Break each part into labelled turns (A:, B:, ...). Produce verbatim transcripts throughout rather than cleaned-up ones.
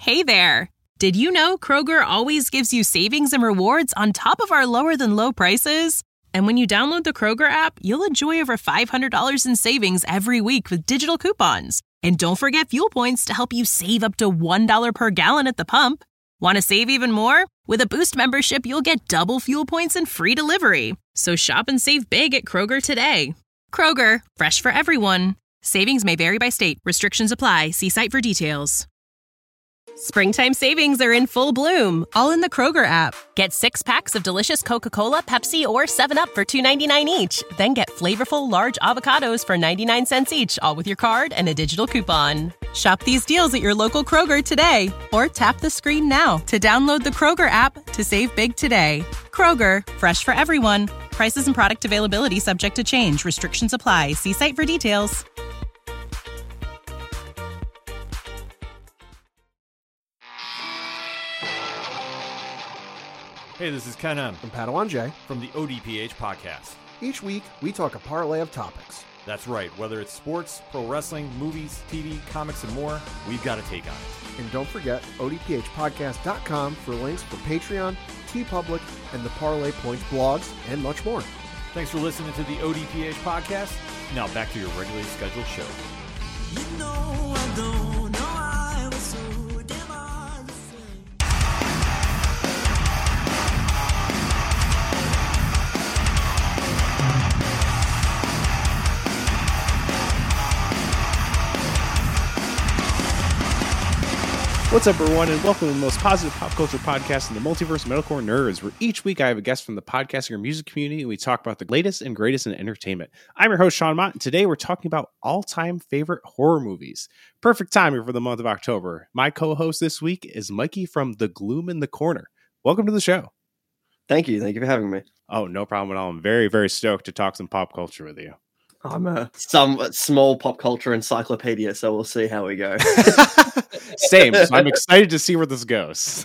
A: Hey there! Did you know Kroger always gives you savings and rewards on top of our lower-than-low prices? And when you download the Kroger app, you'll enjoy over five hundred dollars in savings every week with digital coupons. And don't forget fuel points to help you save up to one dollar per gallon at the pump. Want to save even more? With a Boost membership, you'll get double fuel points and free delivery. So shop and save big at Kroger today. Kroger, fresh for everyone. Savings may vary by state. Restrictions apply. See site for details. Springtime savings are in full bloom, all in the Kroger app. Get six packs of delicious Coca-Cola, Pepsi, or seven up for two ninety-nine each. Then get flavorful large avocados for ninety-nine cents each, all with your card and a digital coupon. Shop these deals at your local Kroger today, or tap the screen now to download the Kroger app to save big today. Kroger, fresh for everyone. Prices and product availability subject to change. Restrictions apply. See site for details.
B: Hey, this is Ken M.
C: And Padawan J.
B: from the O D P H podcast.
C: Each week, we talk a parlay of topics.
B: That's right. Whether it's sports, pro wrestling, movies, T V, comics, and more, we've got a take on it.
C: And don't forget O D P H podcast dot com for links for Patreon, TeePublic, and the Parlay Points blogs, and much more.
B: Thanks for listening to the O D P H podcast. Now back to your regularly scheduled show.
D: You know I don't know I was so damn hard to say.
E: What's up, everyone, and welcome to the most positive pop culture podcast in the multiverse, Metalcore Nerds, where each week I have a guest from the podcasting or music community, and we talk about the latest and greatest in entertainment. I'm your host, Sean Mott, and today we're talking about all-time favorite horror movies. Perfect timing for the month of October. My co-host this week is Mikey from The Gloom in the Corner. Welcome to the show.
F: Thank you. Thank you for having me.
E: Oh, no problem at all. I'm very, very stoked to talk some pop culture with you.
F: I'm a some small pop culture encyclopedia, so we'll see how we go.
E: Same. So I'm excited to see where this goes.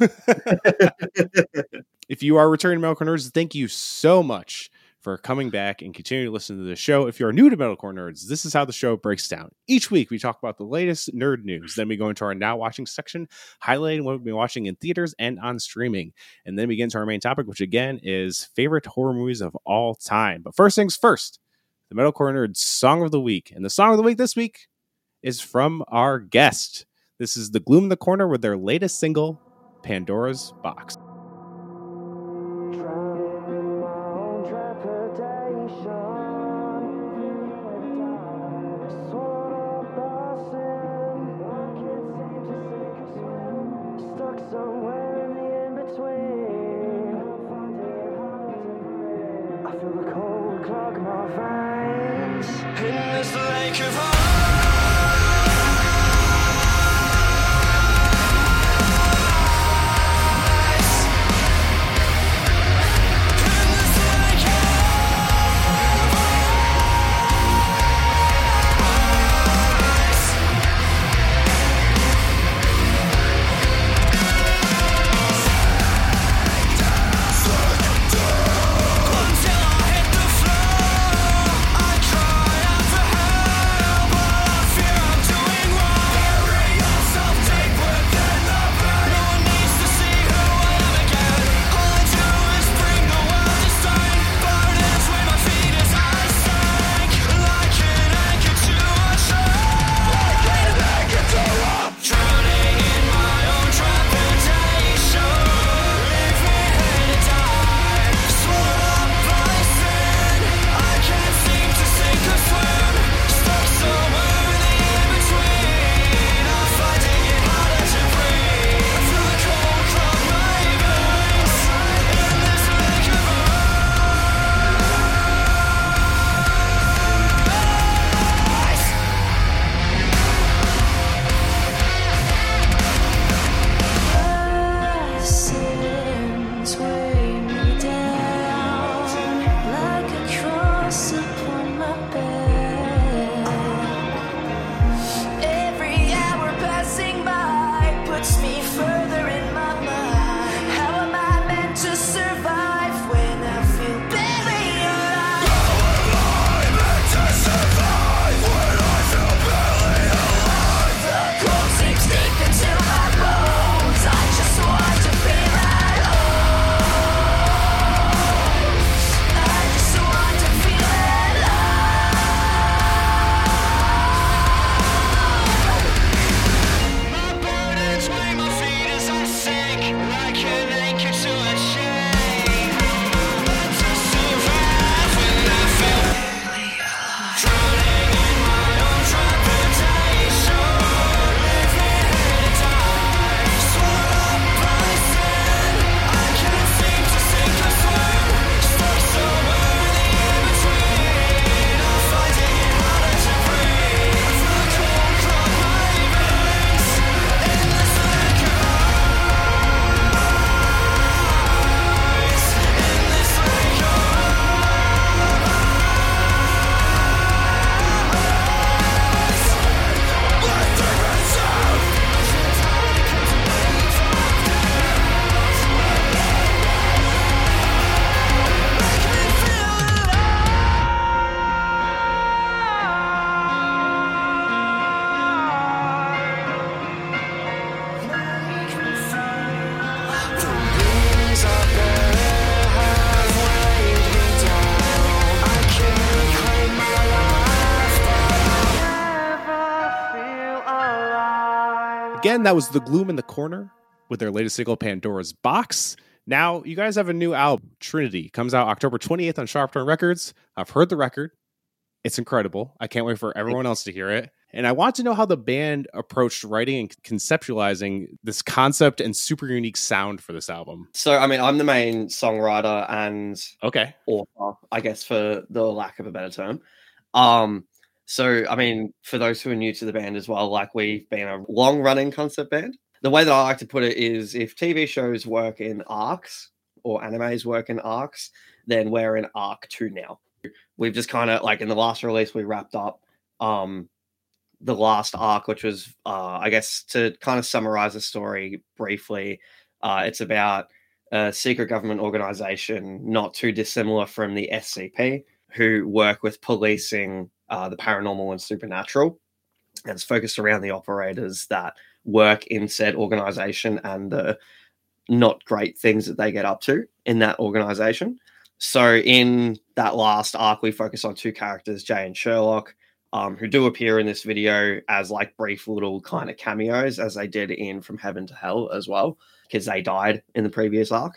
E: If you are returning Metalcore Nerds, thank you so much for coming back and continuing to listen to the show. If you're new to Metalcore Nerds, this is how the show breaks down. Each week, we talk about the latest nerd news. Then we go into our now watching section, highlighting what we've been watching in theaters and on streaming. And then we get into our main topic, which again is favorite horror movies of all time. But first things first, the Metalcore Nerds Song of the Week. And the Song of the Week this week is from our guest. This is The Gloom in the Corner with their latest single, Pandora's Box. Again, that was The Gloom in the Corner with their latest single, Pandora's Box. Now, you guys have a new album, Trinity. Comes out October twenty-eighth on Sharp Turn Records. I've heard the record. It's incredible. I can't wait for everyone else to hear it. And I want to know how the band approached writing and conceptualizing this concept and super unique sound for this album.
F: So, I mean, I'm the main songwriter and
E: Okay.
F: author, I guess, for the lack of a better term. Um, so, I mean, for those who are new to the band as well, like we've been a long-running concept band. The way that I like to put it is if T V shows work in arcs or animes work in arcs, then we're in arc two now. We've just kind of, like in the last release, we wrapped up um, the last arc, which was, uh, I guess, to kind of summarize the story briefly, uh, it's about a secret government organization not too dissimilar from the S C P, who work with policing uh, the paranormal and supernatural. And it's focused around the operators that work in said organization and the not great things that they get up to in that organization. So in that last arc, we focus on two characters, Jay and Sherlock, um, who do appear in this video as like brief little kind of cameos, as they did in From Heaven to Hell as well, because they died in the previous arc.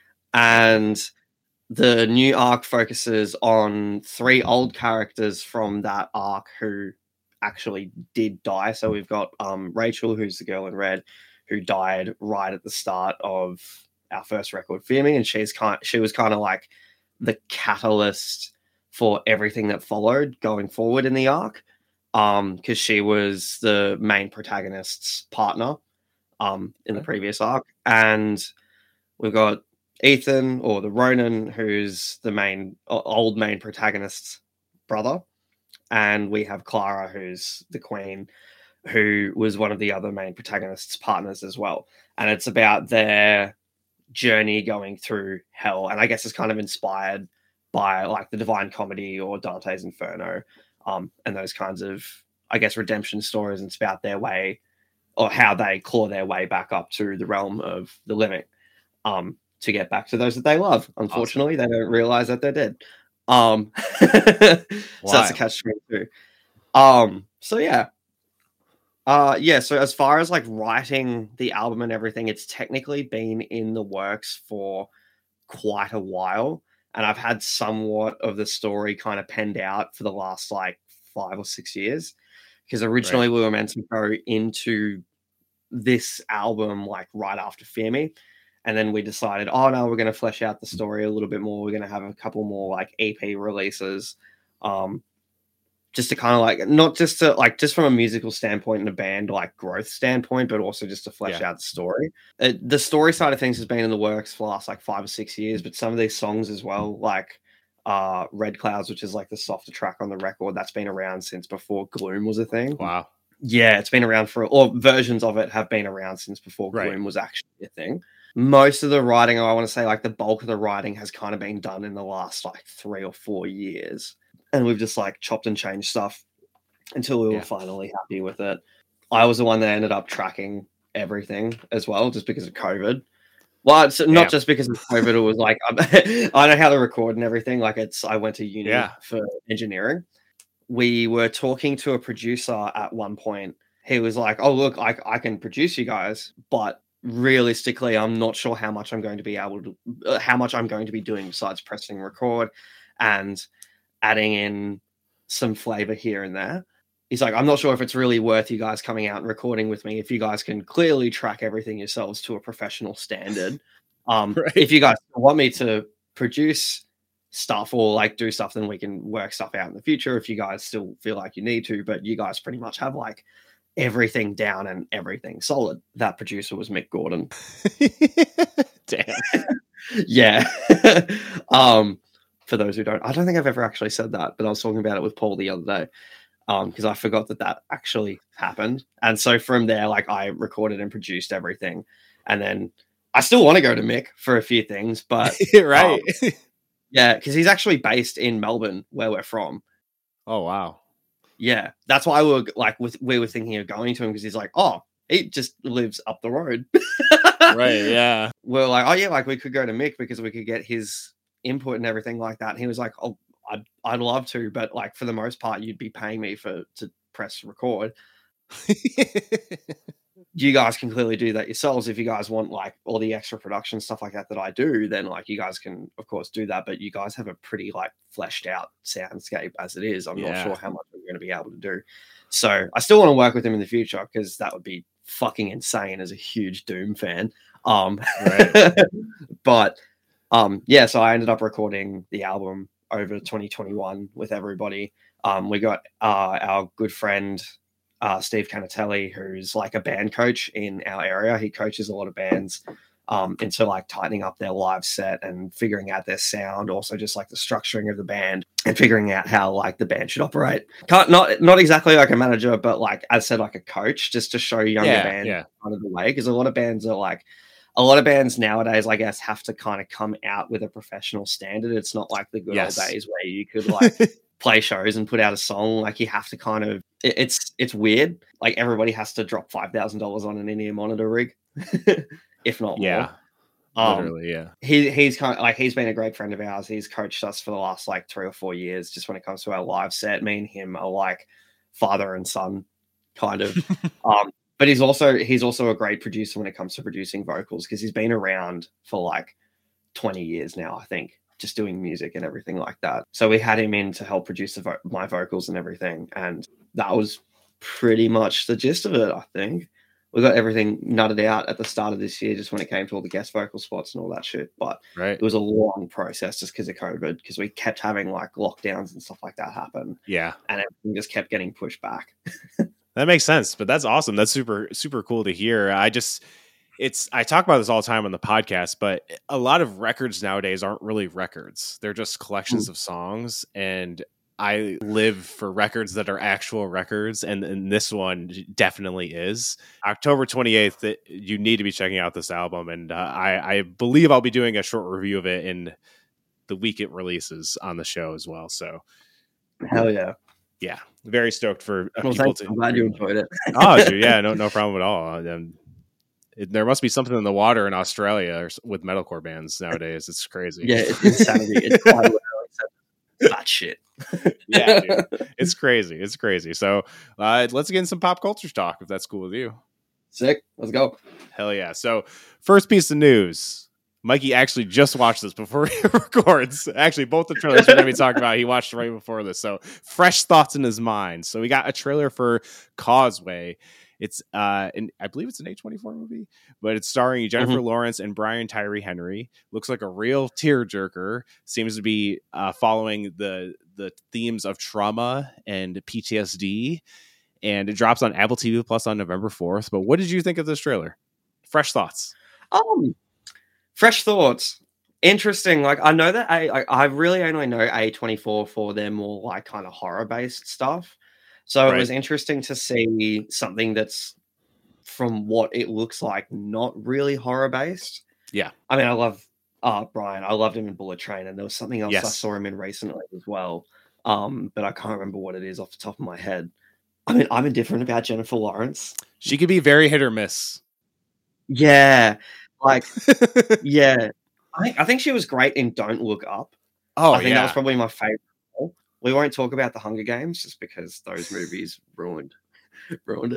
F: And the new arc focuses on three old characters from that arc who actually did die. So we've got um, Rachel, who's the girl in red, who died right at the start of our first record, Fear Me, and she's kind she was kind of like the catalyst for everything that followed going forward in the arc, um, because she was the main protagonist's partner um, in the previous arc. And we've got Ethan, or the Ronin, who's the main old main protagonist's brother, and we have Clara, who's the queen, who was one of the other main protagonists' partners as well. And it's about their journey going through hell, and I guess it's kind of inspired by like the Divine Comedy or Dante's Inferno, um, and those kinds of, I guess, redemption stories. And it's about their way, or how they claw their way back up to the realm of the living, um, to get back to those that they love. Unfortunately, awesome. They don't realize that they're dead. Um, so that's a catch twenty-two. Um, so yeah. Uh, yeah, so as far as like writing the album and everything, it's technically been in the works for quite a while. And I've had somewhat of the story kind of penned out for the last like five or six years. Because originally right. we were meant to go into this album like right after Fear Me. And then we decided, oh no, we're going to flesh out the story a little bit more. We're going to have a couple more like E P releases. Um, just to kind of like, not just to like, just from a musical standpoint and a band like growth standpoint, but also just to flesh yeah. out the story. It, the story side of things has been in the works for the last like five or six years, but some of these songs as well, like uh, Red Clouds, which is like the softer track on the record, that's been around since before Gloom was a thing.
E: Wow.
F: Yeah, it's been around for, or versions of it have been around since before Gloom right. was actually a thing. Most of the writing, I want to say like the bulk of the writing has kind of been done in the last like three or four years. And we've just like chopped and changed stuff until we were yeah. finally happy with it. I was the one that ended up tracking everything as well, just because of COVID. Well, it's not yeah. just because of COVID. It was like, I know how to record and everything. Like it's, I went to uni yeah. for engineering. We were talking to a producer at one point. He was like, oh, look, I, I can produce you guys, but realistically, I'm not sure how much I'm going to be able to, uh, how much I'm going to be doing besides pressing record and adding in some flavor here and there. He's like, I'm not sure if it's really worth you guys coming out and recording with me if you guys can clearly track everything yourselves to a professional standard. Um, right. If you guys want me to produce stuff or like do stuff, then we can work stuff out in the future if you guys still feel like you need to, but you guys pretty much have like everything down and everything solid. That producer was Mick Gordon.
E: Damn.
F: yeah. um, For those who don't, I don't think I've ever actually said that, but I was talking about it with Paul the other day because um, I forgot that that actually happened. And so from there, like I recorded and produced everything. And then I still want to go to Mick for a few things, but
E: right.
F: Um, yeah, because he's actually based in Melbourne, where we're from.
E: Oh, wow.
F: Yeah, that's why we were like, with, we were thinking of going to him because he's like, oh, he just lives up the road.
E: Right, yeah.
F: We're like, oh, yeah, like we could go to Mick because we could get his input and everything like that. And he was like, oh, I'd, I'd love to, but like for the most part, you'd be paying me for to press record. you guys can clearly do that yourselves. If you guys want like all the extra production stuff like that that I do, then like you guys can of course do that. But you guys have a pretty like fleshed out soundscape as it is. I'm
E: Yeah.
F: not sure how much we're going to be able to do. So I still want to work with him in the future because that would be fucking insane as a huge Doom fan. Um,
E: Right.
F: but um, yeah, so I ended up recording the album over twenty twenty-one with everybody. Um, we got uh, our good friend uh, Steve Canatelli, who's like a band coach in our area. He coaches a lot of bands um, into like tightening up their live set and figuring out their sound, also just like the structuring of the band and figuring out how like the band should operate. Can't, not not exactly like a manager, but like I said, like a coach, just to show younger
E: Yeah,
F: bands
E: yeah.
F: kind of the way, because a lot of bands are like. A lot of bands nowadays, I guess, have to kind of come out with a professional standard. It's not like the good
E: Yes.
F: old days where you could like play shows and put out a song. Like you have to kind of, it- it's it's weird. Like everybody has to drop five thousand dollars on an in-ear monitor rig, if not
E: Yeah.
F: more. Um,
E: Literally, yeah.
F: he he's kind of like he's been a great friend of ours. He's coached us for the last like three or four years. Just when it comes to our live set, me and him are like father and son, kind of. um, but he's also he's also a great producer when it comes to producing vocals because he's been around for like twenty years now, I think, just doing music and everything like that. So we had him in to help produce the vo- my vocals and everything, and that was pretty much the gist of it. I think we got everything nutted out at the start of this year, just when it came to all the guest vocal spots and all that shit. But
E: Right.
F: it was a long process just because of COVID, because we kept having like lockdowns and stuff like that happen,
E: Yeah.
F: and everything just kept getting pushed back.
E: That makes sense, but that's awesome. That's super, super cool to hear. I just, it's, I talk about this all the time on the podcast, but a lot of records nowadays aren't really records. They're just collections of songs. And I live for records that are actual records. And, and this one definitely is. October twenty-eighth, it, you need to be checking out this album. And uh, I, I believe I'll be doing a short review of it in the week it releases on the show as well. So
F: Hell yeah!
E: yeah, very stoked for uh,
F: Well,
E: people
F: thanks.
E: to.
F: I'm glad you enjoyed it.
E: Oh, dude, yeah, no, no problem at all. Um, it, there must be something in the water in Australia or, s- with metalcore bands nowadays. It's crazy.
F: Yeah, it's insanity. It's quite literally that shit.
E: Yeah, dude. It's crazy. It's crazy. So uh, let's get in some pop culture talk, if that's cool with you.
F: Sick. Let's go.
E: Hell yeah. So first piece of news. Mikey actually just watched this before he records. Actually, both the trailers we're going to be talking about, he watched right before this. So fresh thoughts in his mind. So we got a trailer for Causeway. It's, uh, and I believe it's an A twenty-four movie, but it's starring Jennifer
F: Mhm.
E: Lawrence and Brian Tyree Henry. Looks like a real tearjerker. Seems to be uh, following the the themes of trauma and P T S D. And it drops on Apple T V Plus on November fourth. But what did you think of this trailer? Fresh thoughts.
F: Um, fresh thoughts. Interesting. Like I know that I I, I really only know A twenty-four for their more like kind of horror based stuff. So
E: Right.
F: it was interesting to see something that's, from what it looks like, not really horror based.
E: Yeah.
F: I mean, I love uh Brian. I loved him in Bullet Train, and there was something else I
E: Yes.
F: saw him in recently as well. Um, but I can't remember what it is off the top of my head. I mean, I'm indifferent about Jennifer Lawrence.
E: She could be very hit or miss.
F: Yeah, like yeah. I think I think she was great in Don't Look Up.
E: Oh,
F: I think that
E: yeah.
F: was probably my favorite role. We won't talk about the Hunger Games just because those movies ruined ruined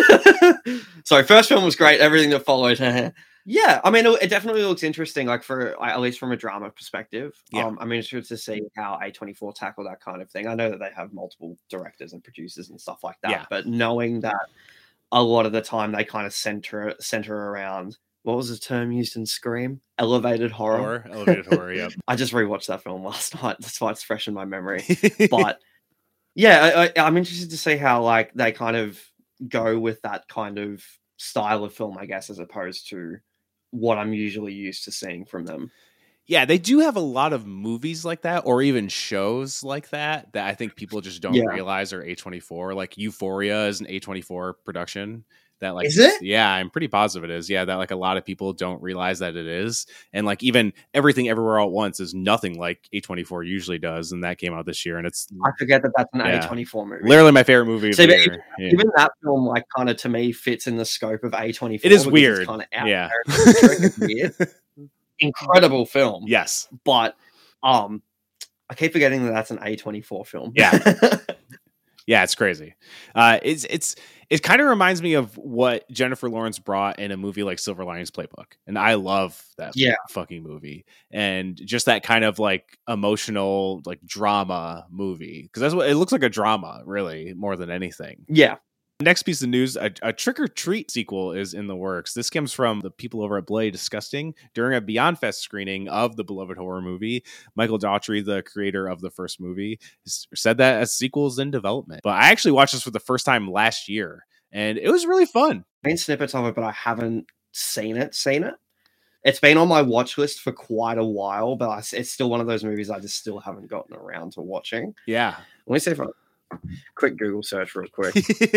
F: it. So first film was great. Everything that followed. Yeah, I mean, it, it definitely looks interesting. Like for like, at least from a drama perspective.
E: Yeah.
F: Um, I'm interested to see how A twenty-four tackle that kind of thing. I know that they have multiple directors and producers and stuff like that.
E: Yeah.
F: But knowing that a lot of the time they kind of center center around, what was the term used in Scream? Elevated horror.
E: Horror, elevated horror. Yep.
F: I just rewatched that film last night. That's why it's fresh in my memory. But yeah, I, I, I'm interested to see how like they kind of go with that kind of style of film, I guess, as opposed to what I'm usually used to seeing from them.
E: Yeah, they do have a lot of movies like that, or even shows like that, that I think people just don't
F: Yeah.
E: realize are A twenty-four. Like Euphoria is an A twenty-four production. That like,
F: Is it?
E: Yeah, I'm pretty positive it is. Yeah, that like a lot of people don't realize that it is, and like even Everything Everywhere All at Once is nothing like A twenty-four usually does, and that came out this year, and it's
F: I forget that that's an
E: Yeah.
F: A twenty-four movie.
E: literally my favorite movie of
F: See,
E: the
F: but
E: year. Yeah.
F: Even that film, like, kind of to me fits in the scope of A twenty-four.
E: It is
F: because
E: weird.
F: It's kind of out
E: Yeah.
F: there. It's weird. Incredible film.
E: Yes.
F: But um, I keep forgetting that that's an A twenty-four film.
E: Yeah. Yeah, it's crazy. Uh, it's it's it kind of reminds me of what Jennifer Lawrence brought in a movie like Silver Linings Playbook, and I love that
F: Yeah.
E: fucking movie, and just that kind of like emotional like drama movie, because that's what it looks like, a drama really more than anything.
F: Yeah.
E: Next piece of news, a, a Trick or Treat sequel is in the works. This comes from the people over at Bloody Disgusting. During a Beyond Fest screening of the beloved horror movie, Michael Daughtry, the creator of the first movie, s- said that a sequel is in development. But I actually watched this for the first time last year, and it was really fun.
F: I've seen snippets of it, but I haven't seen it, seen it. It's been on my watch list for quite a while, but I, it's still one of those movies I just still haven't gotten around to watching.
E: Yeah.
F: Let me see if I... Quick Google search real quick.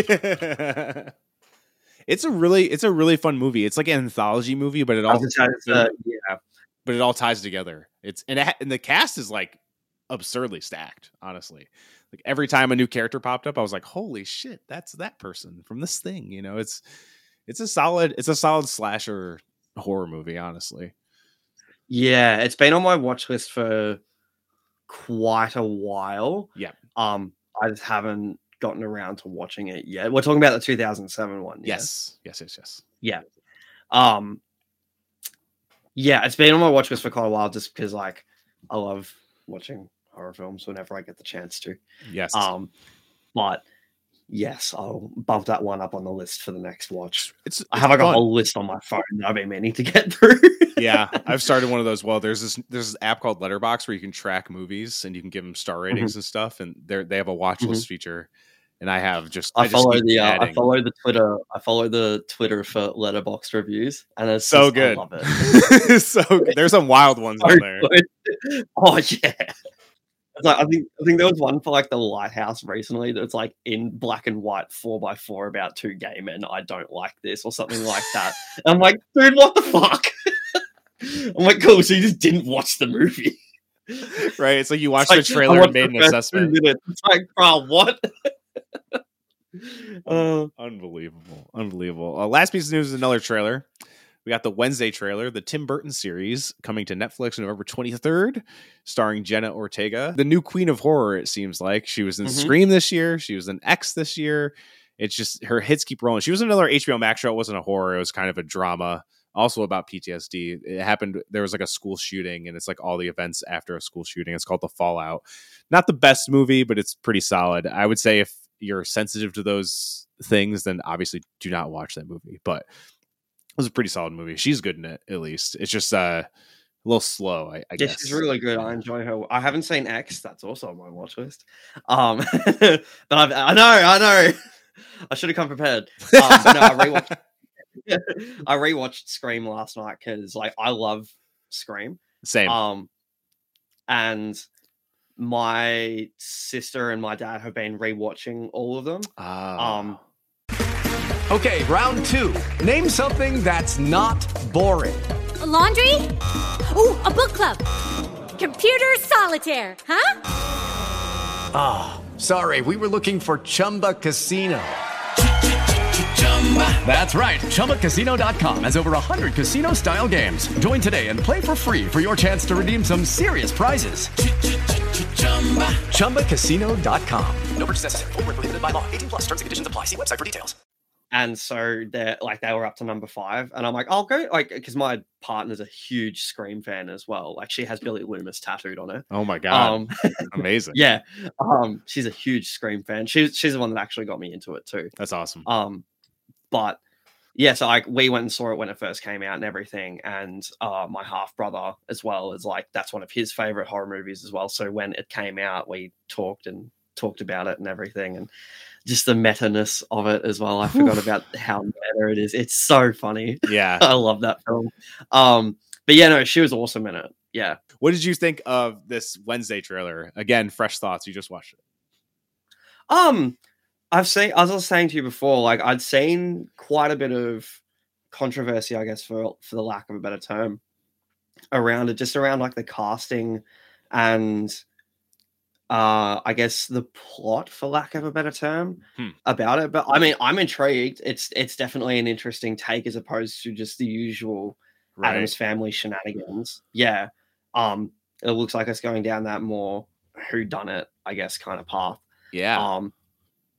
E: It's a really it's a really fun movie. It's like an anthology movie, but it all
F: It's, uh, yeah.
E: but it all ties together. It's and, it, ha- and the cast is like absurdly stacked, honestly. Like every time a new character popped up, I was like, holy shit, that's that person from this thing. You know, it's it's a solid it's a solid slasher horror movie, honestly.
F: Yeah, it's been on my watch list for quite a while.
E: Yeah.
F: Um, I just haven't gotten around to watching it yet. We're talking about the two thousand seven one. Yeah?
E: Yes. Yes, yes, yes.
F: Yeah. Um, yeah, it's been on my watch list for quite a while just because like I love watching horror films whenever I get the chance to.
E: Yes.
F: Um, but yes, I'll bump that one up on the list for the next watch.
E: It's, it's
F: I have like
E: fun.
F: a whole list on my phone that I've been meaning to get through.
E: Yeah, I've started one of those. Well, there's this there's this app called Letterboxd where you can track movies and you can give them star ratings
F: Mhm.
E: and stuff, and they they have a watch list feature, and I have just
F: I,
E: just
F: follow
E: keep
F: the uh, I
E: adding.
F: follow the Twitter I follow the Twitter for Letterboxd reviews, and it's
E: So
F: just-
E: good.
F: I love it.
E: So good. There's some wild ones
F: So
E: on there.
F: good. Oh yeah. It's like I think I think there was one for like the Lighthouse recently that's like in black and white four by four about two gay men. I don't like this or something like that. And I'm like, dude, what the fuck? I'm like, cool. So you just didn't watch the movie,
E: Right? It's like you watched
F: It's
E: the
F: like,
E: trailer
F: I
E: and
F: watched
E: made
F: the
E: an
F: first two
E: assessment.
F: minutes. It's like, bro, what? uh,
E: Unbelievable. Unbelievable. Uh, last piece of news is another trailer. We got the Wednesday trailer, the Tim Burton series, coming to Netflix November twenty-third, starring Jenna Ortega, the new queen of horror, it seems like. She was in
F: Mhm.
E: Scream this year. She was in X this year. It's just her hits keep rolling. She was in another H B O Max show. It wasn't a horror. It was kind of a drama, also about P T S D. It happened. There was like a school shooting, and it's like all the events after a school shooting. It's called The Fallout. Not the best movie, but it's pretty solid. I would say if you're sensitive to those things, then obviously do not watch that movie. But it was a pretty solid movie. She's good in it, at least. It's just uh, a little slow, I, I
F: yeah,
E: guess.
F: she's really good. I enjoy her. I haven't seen X. That's also on my watch list. Um, but I've, I know, I know. I should have come prepared. Um, but no, I rewatched. I rewatched Scream last night because, like, I love Scream.
E: Same.
F: Um, and my sister and my dad have been rewatching all of them.
E: Ah.
F: Um,
G: Okay, round two. Name something that's not boring.
H: A laundry? Ooh, a book club. Computer solitaire, huh?
G: Ah, sorry, we were looking for Chumba Casino. That's right, Chumba Casino dot com has over one hundred casino-style games. Join today and play for free for your chance to redeem some serious prizes. Chumba Casino dot com. No purchase necessary. Void where prohibited by law. eighteen plus terms and conditions apply. See website for details.
F: and so they're like they were up to number five, and I'm like, I'll go, like, because my partner's a huge Scream fan as well. Like, she has Billy Loomis tattooed on her.
E: Oh my god.
F: Um,
E: Amazing.
F: yeah, um, she's a huge Scream fan. She's she's the one that actually got me into it too.
E: That's awesome.
F: Um, but yeah, so like we went and saw it when it first came out and everything, and uh, my half brother as well is like that's one of his favorite horror movies as well. So when it came out, we talked and talked about it and everything, and just the meta-ness of it as well. I forgot about how meta it is. It's so funny.
E: Yeah.
F: I love that film. Um, but yeah, no, she was awesome in it. Yeah.
E: What did you think of this Wednesday trailer? Again, fresh thoughts. You just watched it.
F: Um, I've seen, as I was saying to you before, like I'd seen quite a bit of controversy, I guess, for for the lack of a better term, around it, just around like the casting and uh I guess the plot, for lack of a better term,
E: Hmm.
F: about it. But I mean, I'm intrigued. It's it's definitely an interesting take as opposed to just the usual
E: Right.
F: Adams Family shenanigans. Yeah. Um, it looks like it's going down that more whodunit, I guess, kind of path.
E: Yeah.
F: Um,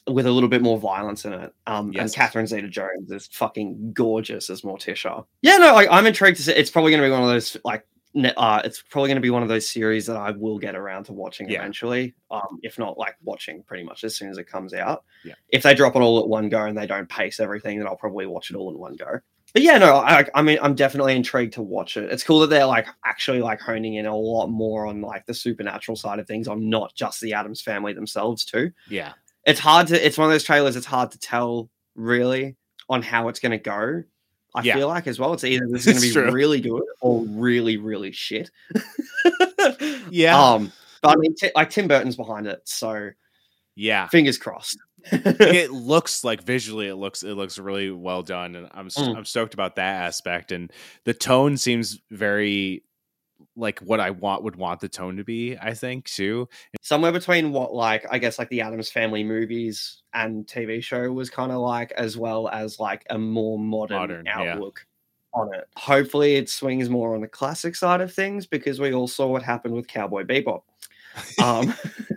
F: with a little bit more violence in it. Um,
E: Yes.
F: And Catherine Zeta-Jones is fucking gorgeous as Morticia. Yeah, no, like I'm intrigued to see. It's probably going to be one of those like. ne- Uh, it's probably going to be one of those series that I will get around to watching
E: Yeah.
F: eventually. Um, if not like watching pretty much as soon as it comes out.
E: Yeah.
F: If they drop it all at one go and they don't pace everything, then I'll probably watch it all in one go. But yeah, no, I, I mean, I'm definitely intrigued to watch it. It's cool that they're like actually like honing in a lot more on like the supernatural side of things, on not just the Addams family themselves too.
E: Yeah.
F: It's hard to. It's one of those trailers. It's hard to tell really on how it's going to go. I
E: Yeah.
F: feel like as well. It's either this is going to
E: It's
F: be
E: true.
F: really good or really, really shit.
E: Yeah.
F: Um. But I mean, t- like Tim Burton's behind it, so
E: Yeah.
F: fingers crossed.
E: It looks like visually it looks it looks really well done, and I'm s-
F: Mm.
E: I'm stoked about that aspect. And the tone seems very like what I want would want the tone to be, I think, too.
F: Somewhere between what, like, I guess, like the Addams Family movies and T V show was kind of like, as well as like a more modern,
E: Modern, yeah.
F: outlook on it. Hopefully, it swings more on the classic side of things because we all saw what happened with Cowboy Bebop. Um,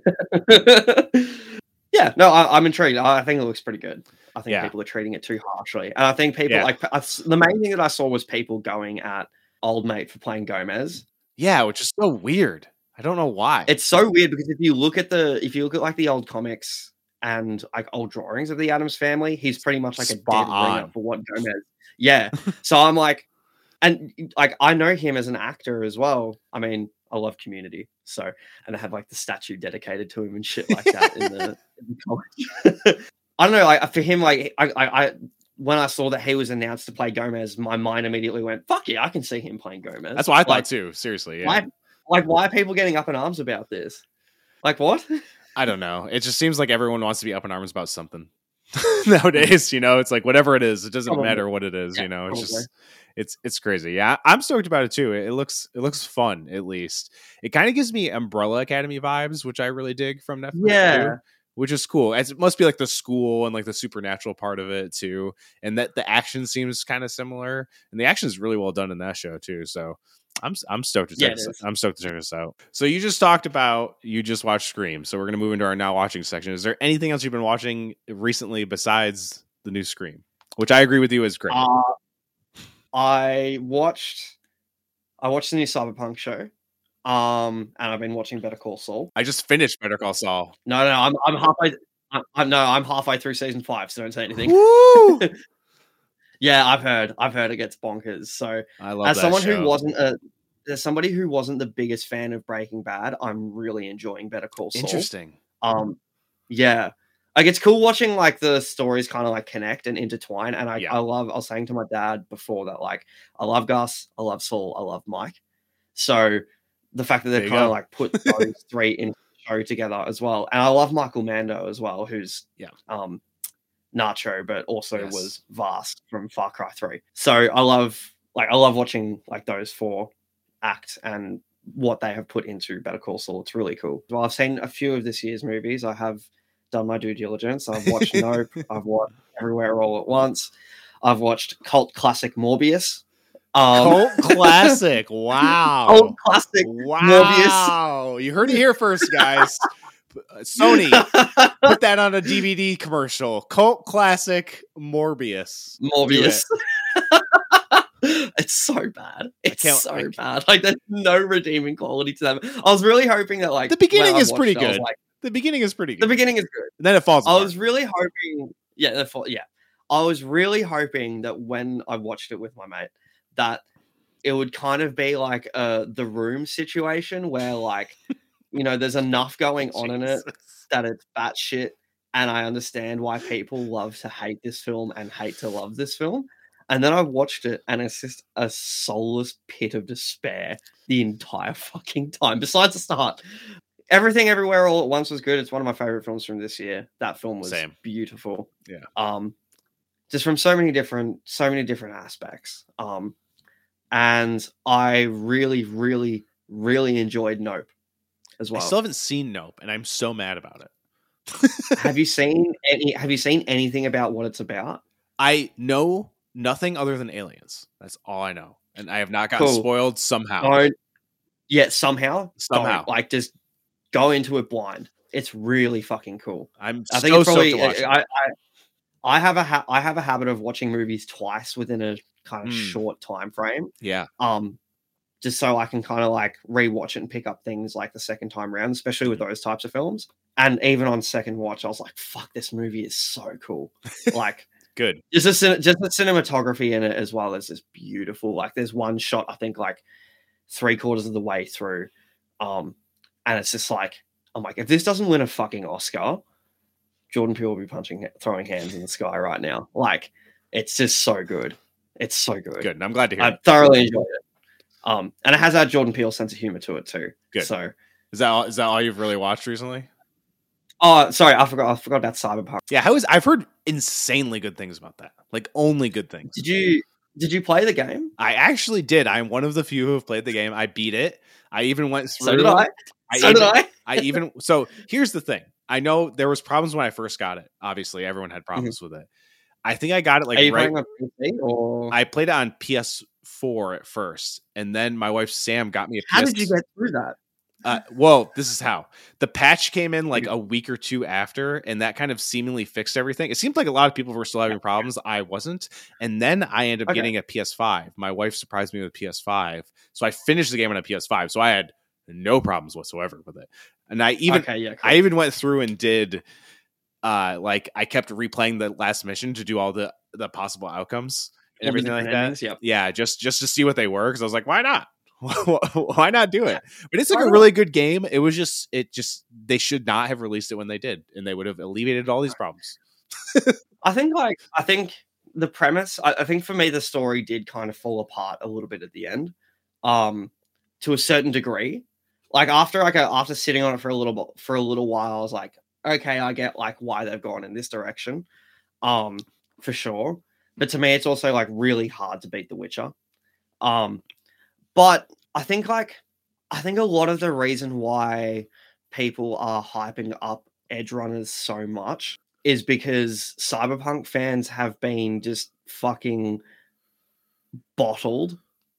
F: yeah, no, I, I'm intrigued. I, I think it looks pretty good. I think
E: Yeah.
F: people are treating it too harshly, and I think people
E: Yeah.
F: like I, the main thing that I saw was people going at Old Mate for playing Gomez.
E: Yeah, which is so weird. I don't know why.
F: It's so weird because if you look at the if you look at like the old comics and like old drawings of the Addams Family, he's pretty much like a
E: Spot
F: dead ringer
E: on.
F: for what Gomez. Yeah. So I'm like, and like I know him as an actor as well. I mean, I love Community, so and they have like the statue dedicated to him and shit like that in the, in the college. I don't know, like for him, like I, I, I when I saw that he was announced to play Gomez, my mind immediately went, "Fuck yeah, I can see him playing Gomez."
E: That's what I thought
F: Like,
E: too. Seriously, yeah.
F: why, like, why are people getting up in arms about this? Like, what?
E: I don't know. It just seems like everyone wants to be up in arms about something nowadays. You know, it's like whatever it is, it doesn't
F: Probably.
E: matter what it is.
F: Yeah,
E: you know, it's
F: probably.
E: just it's it's crazy. Yeah, I'm stoked about it too. It, it looks it looks fun. At least it kind of gives me Umbrella Academy vibes, which I really dig from Netflix.
F: Yeah.
E: too, which is cool. As it must be like the school and like the supernatural part of it too, and that the action seems kind of similar, and the action is really well done in that show too. So. I'm I'm stoked to
F: Yeah,
E: check
F: it
E: this,
F: is.
E: I'm stoked to check this out. So you just talked about you just watched Scream. So we're gonna move into our now watching section. Is there anything else you've been watching recently besides the new Scream? Which I agree with you is great.
F: Uh, I watched, I watched the new Cyberpunk show, um, and I've been watching Better Call Saul.
E: I just finished Better Call Saul.
F: No, no, I'm I'm halfway. I'm, I'm no, I'm halfway through season five, so don't say anything.
E: Woo!
F: Yeah, I've heard. I've heard it gets bonkers. So,
E: I love
F: as
E: that
F: someone
E: show.
F: who wasn't a, as somebody who wasn't the biggest fan of Breaking Bad, I'm really enjoying Better Call Saul.
E: Interesting.
F: Um, yeah, like it's cool watching like the stories kind of like connect and intertwine. And I,
E: Yeah.
F: I love. I was saying to my dad before that, like, I love Gus, I love Saul, I love Mike. So the fact that
E: There
F: they've
E: you
F: kind of
E: go.
F: like put those three in the show together as well, and I love Michael Mando as well, who's
E: Yeah.
F: um, Nacho, but also
E: Yes.
F: was Vast from Far Cry three. So I love like I love watching like those four act and what they have put into Better Call Saul. It's really cool. Well, I've seen a few of this year's movies. I have done my due diligence. I've watched Nope. I've watched Everywhere All at Once. I've watched cult classic Morbius. Um,
E: Cult classic. Wow.
F: cult classic
E: Wow. You heard it here first, guys. Sony,
F: Morbius.
E: put that on a D V D commercial. Cult classic Morbius. Do
F: Morbius.
E: it.
F: It's so bad. It's
E: can't-
F: so
E: I-
F: bad. Like there's no redeeming quality to them. I was really hoping that like
E: The beginning
F: when I
E: is pretty
F: watched it, I was
E: good.
F: like,
E: The beginning is pretty good.
F: the beginning is good.
E: and then it falls
F: I
E: apart.
F: was really hoping, yeah, the full- yeah. I was really hoping that when I watched it with my mate, that it would kind of be like a The Room situation where, like, you know, there's enough going on in it
E: Jesus.
F: that it's batshit, and I understand why people love to hate this film and hate to love this film. And then I watched it, and it's just a soulless pit of despair the entire fucking time. Besides the start, Everything Everywhere All at Once was good. It's one of my favorite films from this year. That film was
E: Same.
F: beautiful.
E: Yeah.
F: Um, just from so many different, so many different aspects. Um, and I really, really, really enjoyed Nope as
E: I
F: well.
E: still haven't seen Nope, and I'm so mad about it.
F: have you seen any? Have you seen anything about what it's about?
E: I know nothing other than aliens. That's all I know. And I have not gotten
F: Cool.
E: spoiled somehow.
F: Don't. Yeah, somehow,
E: Somehow.
F: don't. Like just go into it blind. it's really fucking cool.
E: I'm
F: I think
E: so
F: it's probably
E: stoked to watch it.
F: I, I I have a ha- I have a habit of watching movies twice within a kind of
E: Mm.
F: short time frame.
E: Yeah.
F: Um, just so I can kind of like rewatch it and pick up things like the second time round, especially with those types of films. And even on second watch, I was like, "Fuck, this movie is so cool!" Like,
E: Good.
F: just the cin- just the cinematography in it as well is just beautiful. Like, there's one shot I think like three quarters of the way through, um, and it's just like, I'm like, if this doesn't win a fucking Oscar, Jordan Peele will be punching, throwing hands in the sky right now. Like, it's just so good. It's so good.
E: Good. And I'm glad to hear
F: I
E: it.
F: thoroughly enjoyed it. Um, and it has that Jordan Peele sense of humor to it too.
E: Good.
F: So,
E: Is that all, is that all you've really watched recently?
F: oh, sorry, I forgot. I forgot about Cyberpunk.
E: Yeah, how is I've heard insanely good things about that. Like only good things.
F: Did you did you play the game?
E: I actually did. I'm one of the few who have played the game. I beat it. I even went through.
F: So did I.
E: I
F: so
E: even,
F: did I.
E: I even so here's the thing. I know there was problems when I first got it. Obviously, everyone had problems
F: Mm-hmm.
E: with it. I think I got it like
F: Are you
E: right.
F: playing on P C or
E: I played it on P S four at first, and then my wife Sam got me a P S.
F: how did you get through that?
E: Uh, well, this is how the patch came in like a week or two after, and that kind of seemingly fixed everything. It seemed like a lot of people were still having problems. I wasn't. And then I ended up
F: Okay.
E: getting a P S five. My wife surprised me with a P S five. So I finished the game on a P S five. So I had no problems whatsoever with it. And I even,
F: Okay, yeah, cool.
E: I even went through and did, uh, like I kept replaying the last mission to do all the, the possible outcomes and
F: All the
E: everything like
F: different
E: that.
F: endings, yep.
E: Yeah. Just, just to see what they were. Cause I was like, why not? Why not do it? But it's like
F: Why
E: a
F: not?
E: really good game. It was just, it just, they should not have released it when they did, and they would have alleviated all these problems.
F: I think like I think the premise. I, I think for me the story did kind of fall apart a little bit at the end, um, to a certain degree. Like after like a, after sitting on it for a little bit for a little while, I was like, okay, I get like why they've gone in this direction, um, for sure. But to me, it's also like really hard to beat The Witcher, um, but I think like I think a lot of the reason why people are hyping up Edge Runners so much is because Cyberpunk fans have been just fucking bottled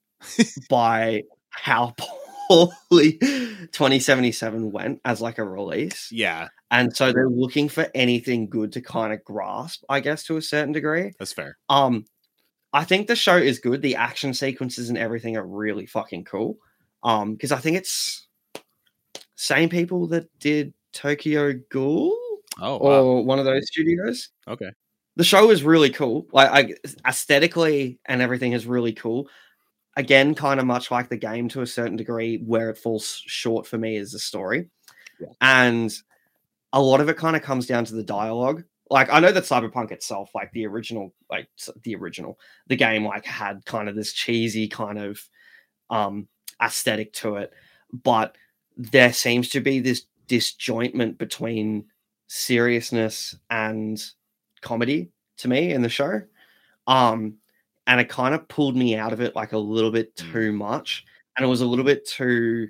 F: by how poorly twenty seventy-seven went as like a release.
E: Yeah,
F: And so they're looking for anything good to kind of grasp, I guess, to a certain degree.
E: that's fair.
F: Um, I think the show is good. The action sequences and everything are really fucking cool. Um, because I think it's same people that did Tokyo Ghoul
E: Oh,
F: or
E: wow.
F: one of those studios.
E: Okay.
F: The show is really cool. Like I, aesthetically and everything is really cool. Again, kind of much like the game to a certain degree, where it falls short for me is the story.
E: Yeah.
F: And a lot of it kind of comes down to the dialogue. Like I know that Cyberpunk itself, like the original, like s- the original, the game like had kind of this cheesy kind of um aesthetic to it, but there seems to be this disjointment between seriousness and comedy to me in the show. Um, and it kind of pulled me out of it like a little bit
E: Mm.
F: too much. And it was a little bit too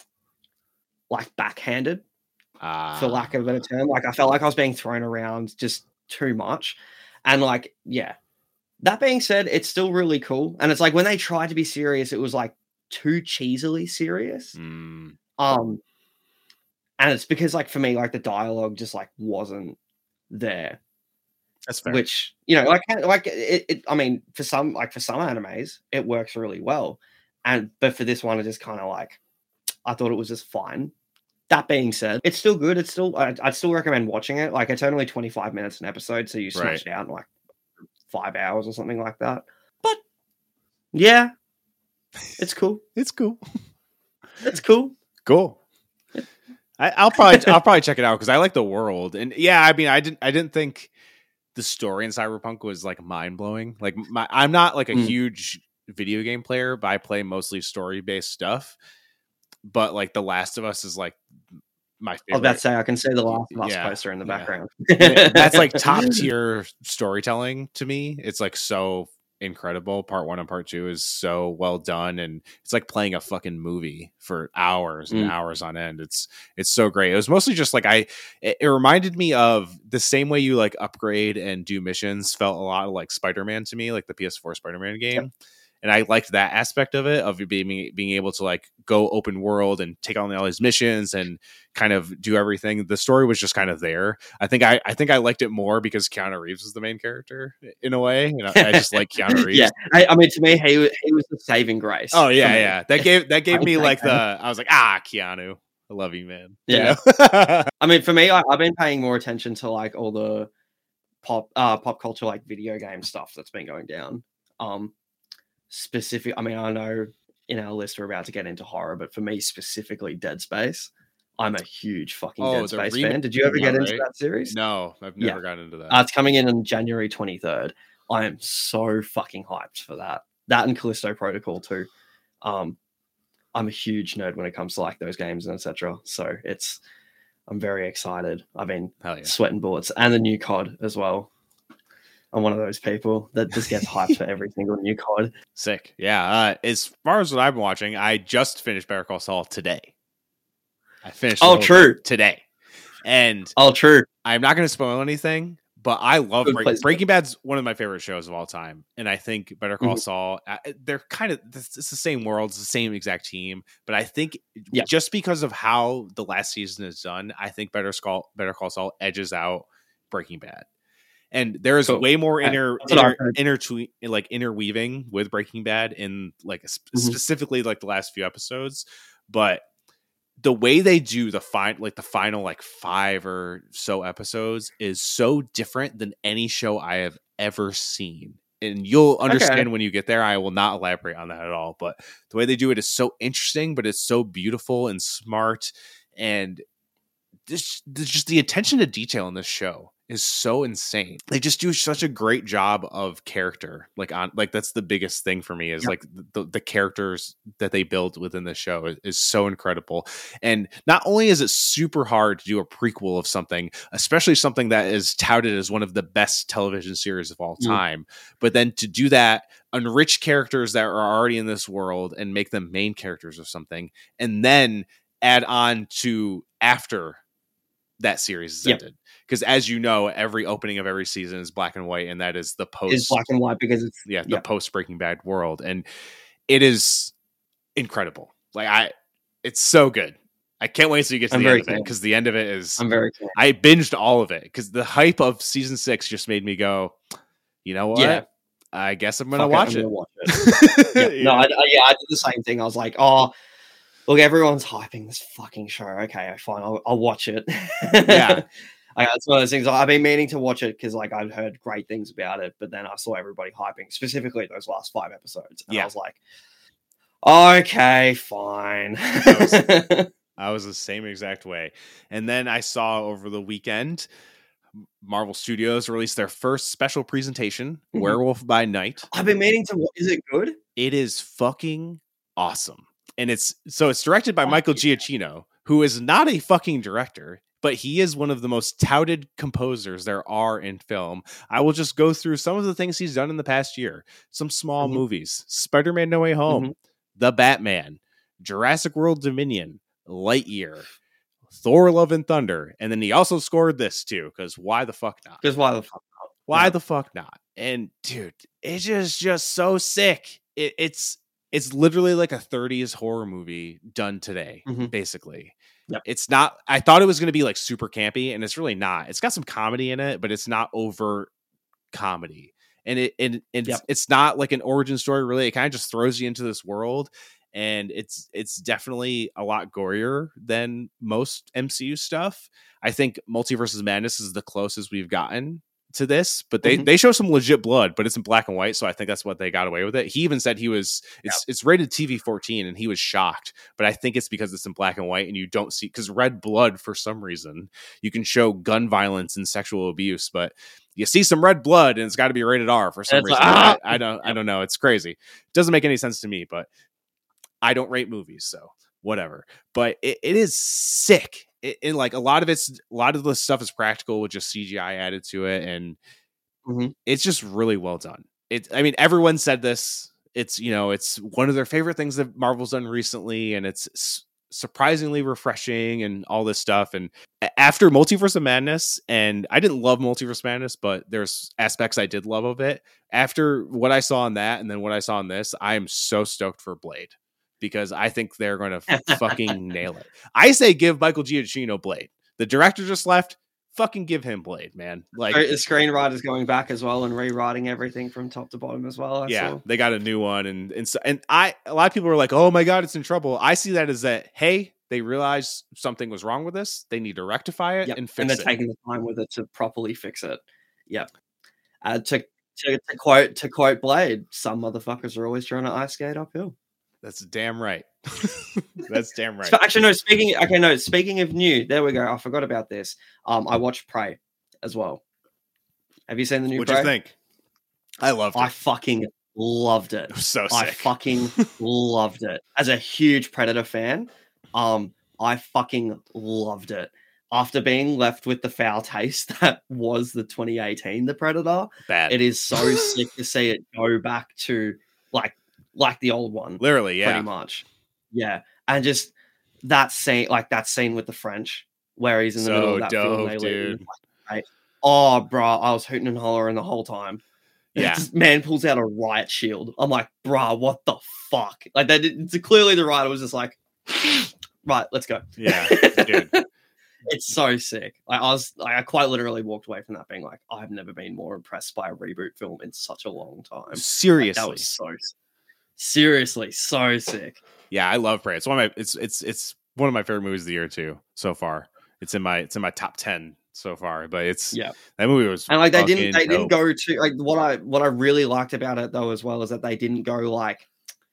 F: like backhanded,
E: Uh,
F: for lack of a better term. Like I felt like I was being thrown around just too much. And like, yeah. That being said, it's still really cool. And it's like when they tried to be serious, it was like too cheesily serious.
E: mm,
F: Um, and it's because like for me, like the dialogue just like wasn't there.
E: that's fair.
F: Which, you know, like like it, it I mean, for some like for some animes, it works really well. And but for this one, it just kind of like I thought it was just fine. That being said, it's still good. It's still I'd, I'd still recommend watching it. Like it's only twenty-five minutes an episode, so you smash
E: Right.
F: it out in like five hours or something like that. But yeah, it's cool.
E: It's cool.
F: It's cool.
E: Cool. I, I'll probably I'll probably check it out because I like the world, and yeah, I mean, I didn't I didn't think the story in Cyberpunk was like mind blowing. Like, my, I'm not like a
F: Mm.
E: huge video game player, but I play mostly story based stuff. But like, The Last of Us is like my
F: I was
E: favorite.
F: about to say I can see the Last of Us
E: Yeah,
F: poster in the
E: yeah.
F: background.
E: That's like top tier storytelling to me. It's like so incredible. Part one and part two is so well done, and it's like playing a fucking movie for hours and
F: Mm.
E: hours on end. It's it's so great. It was mostly just like I. It, it reminded me of the same way you like upgrade and do missions. Felt a lot like Spider-Man to me, like the P S four Spider-Man game. And I liked that aspect of it, of being being able to like go open world and take on all these missions and kind of do everything. The story was just kind of there. I think I, I think I liked it more because Keanu Reeves was the main character in a way. You know, I just like Keanu Reeves.
F: Yeah, I, I mean, to me, he wa- he was the saving grace.
E: Oh
F: for
E: yeah,
F: me.
E: yeah. That gave that gave
F: I
E: me
F: think
E: like
F: so.
E: the I was like, ah, Keanu, I love you, man. You
F: Yeah.
E: know?
F: I mean, for me, I, I've been paying more attention to like all the pop uh pop culture, like video game stuff that's been going down. Um, specific. I mean, I know in our list we're about to get into horror, but for me specifically, Dead Space. I'm a huge fucking
E: Oh,
F: Dead
E: the
F: Space
E: remake
F: fan. Did you ever
E: one,
F: get into
E: right?
F: that series?
E: No, I've
F: Yeah.
E: never gotten into that.
F: Uh, it's coming in on January twenty-third. I am so fucking hyped for that. That and Callisto Protocol too. Um, I'm a huge nerd when it comes to like those games and et cetera. So it's, I'm very excited. I've been
E: Hell yeah.
F: sweating bullets, and the new C O D as well. I'm one of those people that just gets hyped for every single new C O D.
E: Sick. Yeah. Uh, as far as what I've been watching, I just finished Better Call Saul today. I finished. the
F: Oh,
E: whole
F: true.
E: thing today, and
F: Oh, true.
E: I'm not going to spoil anything. But I love
F: Good
E: Break-
F: place.
E: Breaking Bad's one of my favorite shows of all time, and I think Better Call
F: Mhm.
E: Saul. Uh, they're kind of it's it's the same world, it's the same exact team, but I think
F: Yeah.
E: just because of how the last season is done, I think Better Call Better Call Saul edges out Breaking Bad, and there is
F: Cool.
E: way more
F: Yeah,
E: inter,
F: that's what I've
E: inter,
F: heard.
E: intertwe- like interweaving with Breaking Bad in like sp-
F: Mhm.
E: specifically like the last few episodes, but the way they do the fine like the final like five or so episodes is so different than any show I have ever seen. And you'll understand
F: Okay.
E: when you get there. I will not elaborate on that at all. But the way they do it is so interesting, but it's so beautiful and smart. And this, this just the attention to detail in this show is so insane. They just do such a great job of character. Like on like that's the biggest thing for me is
F: Yeah.
E: like the, the characters that they build within the show is, is so incredible. And not only is it super hard to do a prequel of something, especially something that is touted as one of the best television series of all
F: Mm.
E: time, but then to do that, enrich characters that are already in this world and make them main characters of something, and then add on to after that series is
F: Yep.
E: ended. Because as you know, every opening of every season is black and white, and that is the post
F: It's black and white because it's
E: yeah, the
F: yeah.
E: post Breaking Bad world. And it is incredible. Like I it's so good. I can't wait till you get to
F: I'm
E: the
F: very
E: end of it,
F: keen.
E: because the end of it is
F: I'm very keen.
E: I binged all of it because the hype of season six just made me go, you know what?
F: Yeah.
E: I guess I'm gonna
F: Fuck it,
E: watch
F: I'm
E: it.
F: gonna watch it. Yeah.
E: You
F: No,
E: know?
F: I, I, yeah, I did the same thing. I was like, oh, look, everyone's hyping this fucking show. Okay, fine, I'll, I'll watch it.
E: Yeah.
F: I, it's one of those things. I've been meaning to watch it because, like, I'd heard great things about it, but then I saw everybody hyping, specifically those last five episodes, and
E: Yeah.
F: I was like, okay, fine.
E: I was the same exact way. And then I saw over the weekend, Marvel Studios released their first special presentation,
F: Mhm.
E: Werewolf by Night.
F: I've been meaning to. wa- Is it good?
E: It is fucking awesome. And it's so it's directed by
F: Oh,
E: Michael
F: yeah.
E: Giacchino, who is not a fucking director, but he is one of the most touted composers there are in film. I will just go through some of the things he's done in the past year. Some small
F: Mhm.
E: movies: Spider-Man No Way Home,
F: Mhm.
E: The Batman, Jurassic World Dominion, Lightyear, Thor Love and Thunder, and then he also scored this too, because why the fuck not?
F: Because why the fuck not?
E: Why
F: Yeah.
E: the fuck not? And dude, it's just just so sick. It, it's it's literally like a thirties horror movie done today,
F: Mhm.
E: basically.
F: Yep.
E: It's not. I thought it was going to be like super campy, and it's really not. It's got some comedy in it, but it's not over comedy. And it and it's
F: Yep.
E: it's not like an origin story. Really, it kind of just throws you into this world, and it's it's definitely a lot gorier than most M C U stuff. I think Multiverse of Madness is the closest we've gotten to this, but they
F: Mhm.
E: they show some legit blood, but it's in black and white, so I think that's what they got away with it. He even said he was it's it's rated T V fourteen, and he was shocked, but I think it's because it's in black and white and you don't see, because red blood, for some reason you can show gun violence and sexual abuse, but you see some red blood and it's got to be rated R for some
F: It's
E: reason.
F: like, ah!
E: I, I don't I don't know, it's crazy. Doesn't make any sense to me, but I don't rate movies, so whatever. But it, it is sick. It, it like a lot of it's a lot of the stuff is practical with just C G I added to it, and
F: Mhm.
E: it's just really well done. It I mean, everyone said this. It's, you know, it's one of their favorite things that Marvel's done recently, and it's s- surprisingly refreshing and all this stuff. And a- after Multiverse of Madness, and I didn't love Multiverse of Madness, but there's aspects I did love of it. After what I saw in that and then what I saw in this, I am so stoked for Blade because I think they're going to f- fucking nail it. I say give Michael Giacchino Blade. The director just left. Fucking give him Blade, man. Like
F: the screenwriter's going back as well and rewriting everything from top to bottom as well. I
E: yeah,
F: saw.
E: they got a new one, and and so, and I a lot of people are like, oh my god, it's in trouble. I see that as that. Hey, they realized something was wrong with this. They need to rectify it
F: Yep.
E: and fix
F: and they're
E: it.
F: taking the time with it to properly fix it. Yep. Uh, to, to to quote to quote Blade, some motherfuckers are always trying to ice skate uphill.
E: That's damn right. That's damn right.
F: So actually, no. Speaking, okay, no. Speaking of new, there we go. I forgot about this. Um, I watched Prey as well. Have you seen the new?
E: What'd
F: Prey?
E: you think? I loved it.
F: I fucking loved it.
E: It was so
F: I
E: sick.
F: fucking loved it. As a huge Predator fan, um, I fucking loved it. After being left with the foul taste that was the twenty eighteen The Predator,
E: Bad.
F: it is so sick to see it go back to like like the old one.
E: Literally, yeah.
F: Pretty much. Yeah. And just that scene, like that scene with the French where he's in the
E: So
F: middle of that
E: dope,
F: field. And they leave,
E: dude.
F: right? Oh, bro, I was hooting and hollering the whole time.
E: Yeah.
F: This man pulls out a riot shield. I'm like, bruh, what the fuck? Like, they did, it's clearly the writer was just like, right, let's go.
E: Yeah, dude.
F: It's so sick. Like, I was, like, I quite literally walked away from that being like, I've never been more impressed by a reboot film in such a long time. Like,
E: Seriously.
F: that was so seriously so sick.
E: Yeah, I love Prey. It's one of my it's it's it's one of my favorite movies of the year too so far. It's in my it's in my top ten so far. But it's
F: Yeah.
E: that movie was
F: And like they didn't
E: fucking
F: they didn't
E: dope.
F: go to like what I what I really liked about it though as well is that they didn't go like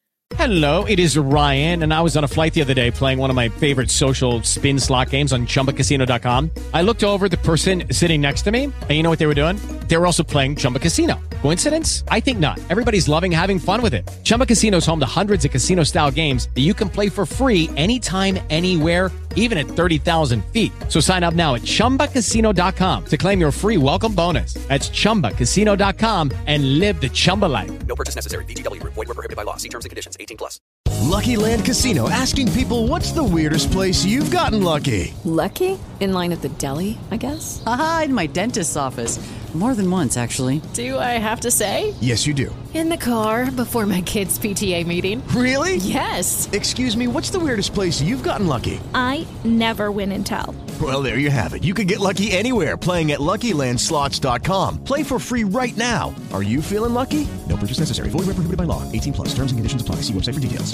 I: Hello, it is Ryan, and I was on a flight the other day playing one of my favorite social spin slot games on Chumba Casino dot com. I looked over at the person sitting next to me, and you know what they were doing? They were also playing Chumba Casino. Coincidence? I think not. Everybody's loving having fun with it. Chumba Casino is home to hundreds of casino-style games that you can play for free anytime, anywhere, even at thirty thousand feet. So sign up now at Chumba Casino dot com to claim your free welcome bonus. That's Chumba Casino dot com and live the Chumba life.
J: No purchase necessary. V G W Group. Void where prohibited by law. See terms and conditions. eighteen plus.
K: Lucky Land Casino asking people, what's the weirdest place you've gotten lucky?
L: Lucky? In line at the deli, I guess?
M: Aha, in my dentist's office. More than once, actually.
L: Do I have to say?
K: Yes, you do.
L: In the car before my kids' P T A meeting.
K: Really?
L: Yes.
K: Excuse me, what's the weirdest place you've gotten lucky?
N: I never win and tell.
K: Well, there you have it. You can get lucky anywhere, playing at Lucky Land Slots dot com. Play for free right now. Are you feeling lucky? No purchase necessary. Void where prohibited by law. eighteen plus. Terms and conditions apply. See website for details.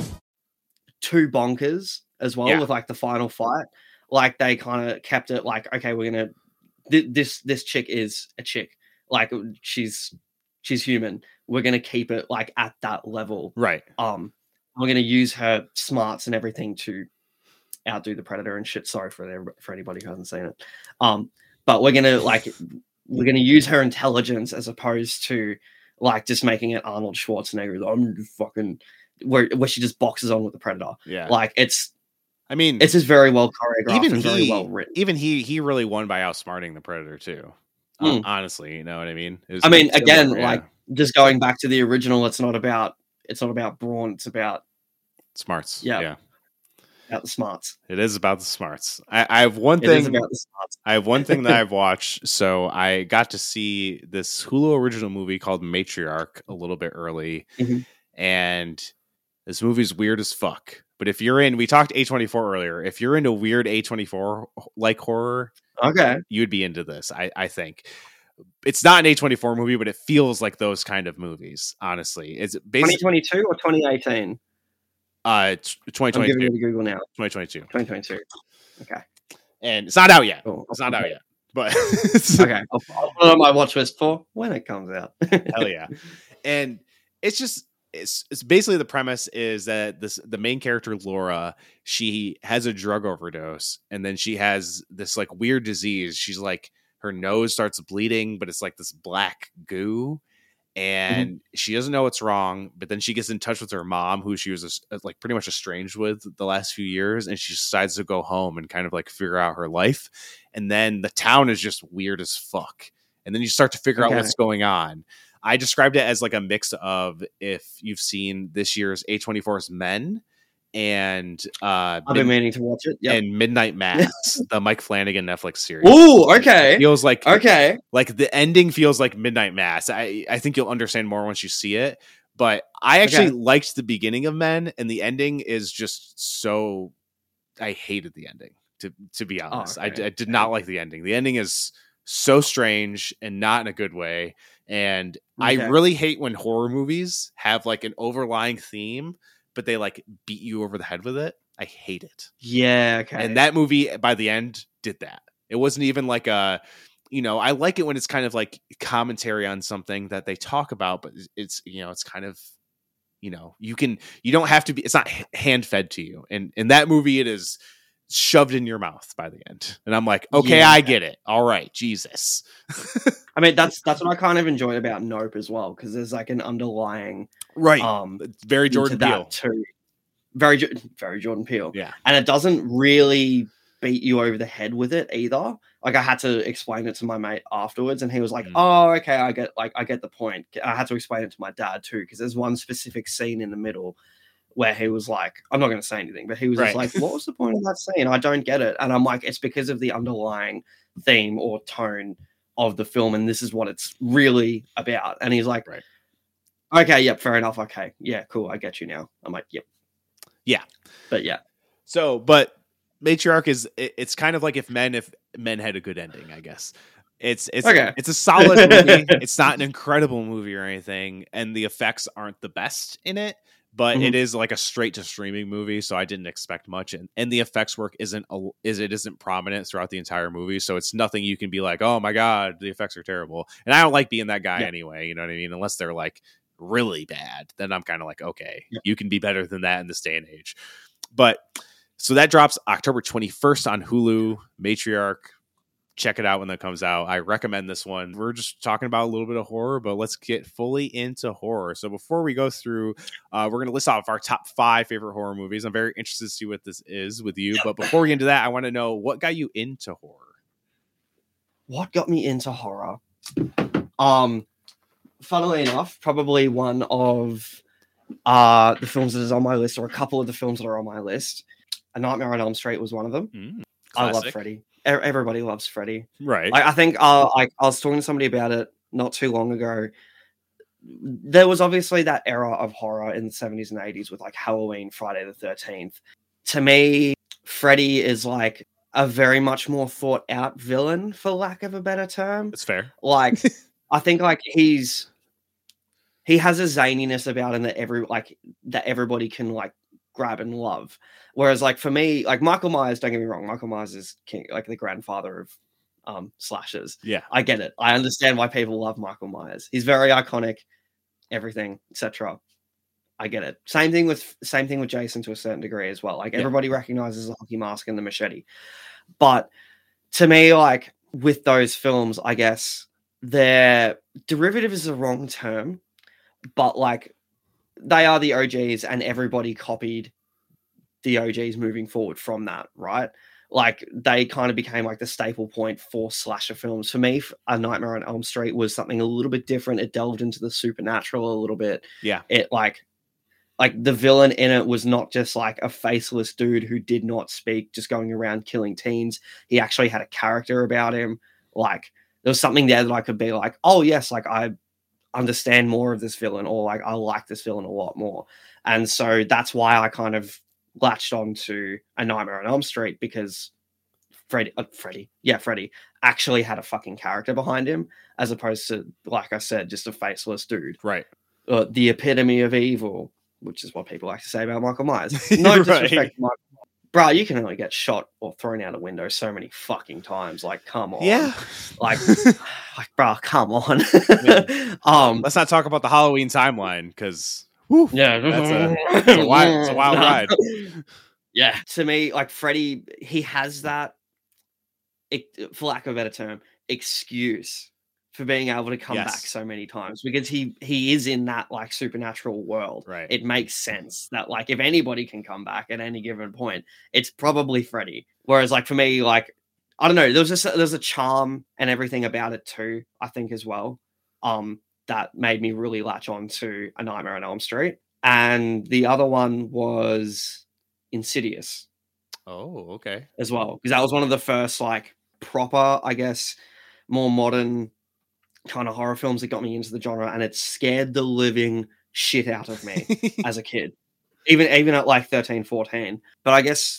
F: two bonkers as well
E: Yeah.
F: with like the final fight. Like they kind of kept it like, okay, we're gonna th- this this chick is a chick. Like she's she's human. We're gonna keep it like at that level.
E: Right.
F: Um, we're gonna use her smarts and everything to outdo the Predator and shit. Sorry for the, for anybody who hasn't seen it. Um, but we're gonna like we're gonna use her intelligence as opposed to like just making it Arnold Schwarzenegger. I'm just fucking where where she just boxes on with the Predator.
E: Yeah.
F: Like it's
E: I mean
F: it's just very well choreographed
E: even
F: and
E: he,
F: very well written.
E: Even he he really won by outsmarting the Predator too. Uh,
F: Mm.
E: honestly, you know what I mean? It was-
F: I mean,
E: it was-
F: again,
E: yeah.
F: like just going back to the original, it's not about it's not about brawn, it's about
E: smarts.
F: Yeah.
E: Yeah.
F: about the smarts.
E: It is about the smarts. I, I have one
F: It is
E: thing.
F: about the smarts.
E: I have one thing that I've watched. So I got to see this Hulu original movie called Matriarch a little bit early,
F: Mhm.
E: and this movie's weird as fuck. But if you're in, we talked A twenty-four earlier. If you're into weird A twenty-four like horror,
F: Okay.
E: you would be into this. I, I think it's not an A twenty-four movie, but it feels like those kind of movies. Honestly, it's
F: twenty
E: basically
F: twenty-two or twenty eighteen?
E: uh twenty
F: I'm giving
E: twenty-two.
F: it to Google now.
E: twenty twenty-two,
F: twenty twenty-two. Okay.
E: and it's not out yet.
F: Cool.
E: It's not out yet, but
F: Okay. I'll, I'll put it on my watch list for when it comes out.
E: Hell yeah. And it's just it's it's basically the premise is that this the main character Laura, she has a drug overdose, and then she has this like weird disease. She's like her nose starts bleeding, but it's like this black goo. And she doesn't know what's wrong, but then she gets in touch with her mom, who she was uh, like pretty much estranged with the last few years, and she decides to go home and kind of like figure out her life. And then the town is just weird as fuck. And then you start to figure
F: Okay.
E: out what's going on. I described it as like a mix of if you've seen this year's A twenty-four's Men and uh,
F: I've been meaning to watch it. Yep.
E: And Midnight Mass, the Mike Flanagan Netflix series.
F: Ooh, okay.
E: It feels like
F: okay,
E: like the ending feels like Midnight Mass. I I think you'll understand more once you see it. But I actually
F: Okay.
E: liked the beginning of Men, and the ending is just so. I hated the ending. To to be honest, I,
F: okay.
E: I did not like the ending. The ending is so strange and not in a good way. And I
F: Okay.
E: really hate when horror movies have like an overlying theme, but they like beat you over the head with it. I hate it.
F: Yeah, okay.
E: And that movie by the end did that. It wasn't even like a, you know, I like it when it's kind of like commentary on something that they talk about, but it's, you know, it's kind of, you know, you can, you don't have to be, it's not hand fed to you. And in that movie, it is shoved in your mouth by the end. And I'm like, okay,
F: Yeah.
E: I get it. All right. Jesus.
F: I mean, that's that's what I kind of enjoyed about Nope as well, because there's like an underlying
E: Right.
F: um
E: Very
F: into
E: Jordan
F: that
E: Peele.
F: too. Very Jo- very Jordan Peele.
E: Yeah.
F: And it doesn't really beat you over the head with it either. Like I had to explain it to my mate afterwards, and he was like,
E: Mm.
F: "Oh, okay, I get like I get the point." I had to explain it to my dad too, because there's one specific scene in the middle where he was like, "I'm not going to say anything," but he was just
E: Right.
F: like, "What was the point of that scene? I don't get it." And I'm like, "It's because of the underlying theme or tone of the film, and this is what it's really about." And he's like,
E: Right.
F: "Okay, yep, fair enough. Okay, yeah, cool, I get you now." I'm like, "Yep."
E: Yeah.
F: But yeah.
E: So, but Matriarch is, it- it's kind of like if men, if men had a good ending, I guess. It's, it's,
F: Okay.
E: it's a solid movie. It's not an incredible movie or anything. And the effects aren't the best in it, but
F: Mhm.
E: it is like a straight to streaming movie. So I didn't expect much. And, and the effects work isn't, a, is it isn't prominent throughout the entire movie. So it's nothing you can be like, oh my God, the effects are terrible. And I don't like being that guy
F: Yeah.
E: anyway. You know what I mean? Unless they're like really bad, then I'm kind of like, okay,
F: Yeah.
E: you can be better than that in this day and age. But so that drops October twenty-first on Hulu. Matriarch. Check it out when that comes out. I recommend this one. We're just talking about a little bit of horror, but let's get fully into horror. So before we go through, uh, we're going to list off our top five favorite horror movies. I'm very interested to see what this is with you. But before we get into that, I want to know what got you into horror.
F: What got me into horror? Um, funnily enough, probably one of uh the films that is on my list, or a couple of the films that are on my list. A Nightmare on Elm Street was one of them.
E: Mm,
F: I love
E: classic.
F: Freddy. E- Everybody loves Freddy.
E: Right.
F: Like, I think uh, I, I was talking to somebody about it not too long ago. There was obviously that era of horror in the seventies and eighties with like Halloween, Friday the thirteenth. To me, Freddy is like a very much more thought out villain, for lack of a better term.
E: That's fair.
F: Like, I think like he's he has a zaniness about him that every like that everybody can like grab and love. Whereas like for me, like Michael Myers, don't get me wrong, Michael Myers is king, like the grandfather of um slashers.
E: Yeah.
F: I get it. I understand why people love Michael Myers. He's very iconic, everything, et cetera. I get it. Same thing with same thing with Jason to a certain degree as well. Like
E: Yeah.
F: everybody recognizes the hockey mask and the machete. But to me, like with those films, I guess their derivative is the wrong term, but like they are the O Gs and everybody copied the O Gs moving forward from that, right? Like they kind of became like the staple point for slasher films. For me, A Nightmare on Elm Street was something a little bit different. It delved into the supernatural a little bit.
E: Yeah.
F: It like like the villain in it was not just like a faceless dude who did not speak, just going around killing teens. He actually had a character about him. Like there was something there that I could be like, oh yes, like I understand more of this villain, or like I like this villain a lot more. And so that's why I kind of latched on to A Nightmare on Elm Street, because Freddy, uh, Freddy, yeah, Freddy actually had a fucking character behind him, as opposed to, like I said, just a faceless dude.
E: Right.
F: Uh, the epitome of evil, which is what people like to say about Michael Myers. No disrespect
E: Right.
F: to Michael Myers. Bro, you can only get shot or thrown out a window so many fucking times. Like, come on.
E: Yeah.
F: Like, like bro, come on. um,
E: Let's not talk about the Halloween timeline because
F: yeah,
E: that's a, that's a wild, it's a wild ride.
F: Yeah, to me, like Freddy, he has that, ex- for lack of a better term, excuse for being able to come
E: Yes.
F: back so many times, because he he is in that like supernatural world.
E: Right.
F: It makes sense that like if anybody can come back at any given point, it's probably Freddy. Whereas like for me, like I don't know, there's just there's a charm and everything about it too, I think as well. Um, that made me really latch on to A Nightmare on Elm Street. And the other one was Insidious.
E: Oh, okay.
F: As well, because that was one of the first like proper, I guess, more modern kind of horror films that got me into the genre, and it scared the living shit out of me as a kid, even even at like thirteen, fourteen. But I guess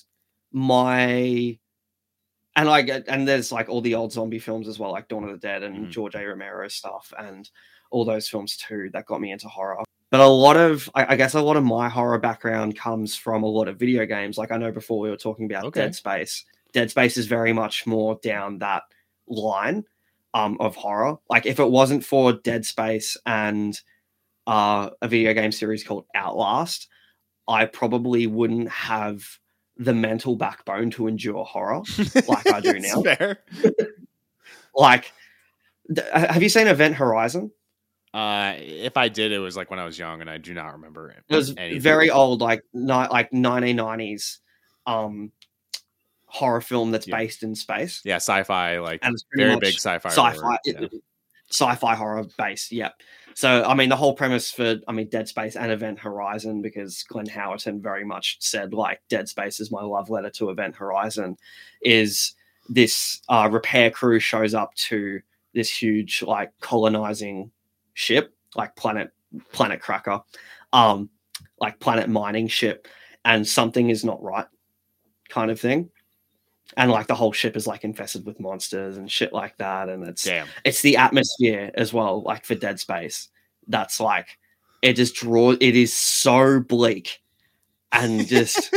F: my and I get and there's like all the old zombie films as well, like Dawn of the Dead and mm. George A. Romero stuff, and all those films too that got me into horror. But a lot of, I, I guess, a lot of my horror background comes from a lot of video games. Like I know before we were talking about okay. Dead Space. Dead Space is very much more down that line um, of horror. Like if it wasn't for Dead Space and uh, a video game series called Outlast, I probably wouldn't have the mental backbone to endure horror like I do now.
E: Fair.
F: Like, th- have you seen Event Horizon?
E: Uh, if I did, it was like when I was young, and I do not remember it.
F: It was anything. Very old, like ni- like nineteen nineties um, horror film that's yeah. based in space.
E: Yeah, sci-fi, like and it's very big sci-fi.
F: Sci-fi,
E: horror,
F: it,
E: yeah.
F: sci-fi horror based. Yeah. So I mean, the whole premise for I mean Dead Space and Event Horizon, because Glenn Howerton very much said like Dead Space is my love letter to Event Horizon, is this uh, repair crew shows up to this huge like colonizing ship, like planet planet cracker, um, like planet mining ship, and something is not right, kind of thing. And like the whole ship is like infested with monsters and shit like that. And it's
E: Damn.
F: it's the atmosphere as well, like for Dead Space. That's like it just draws it is so bleak and just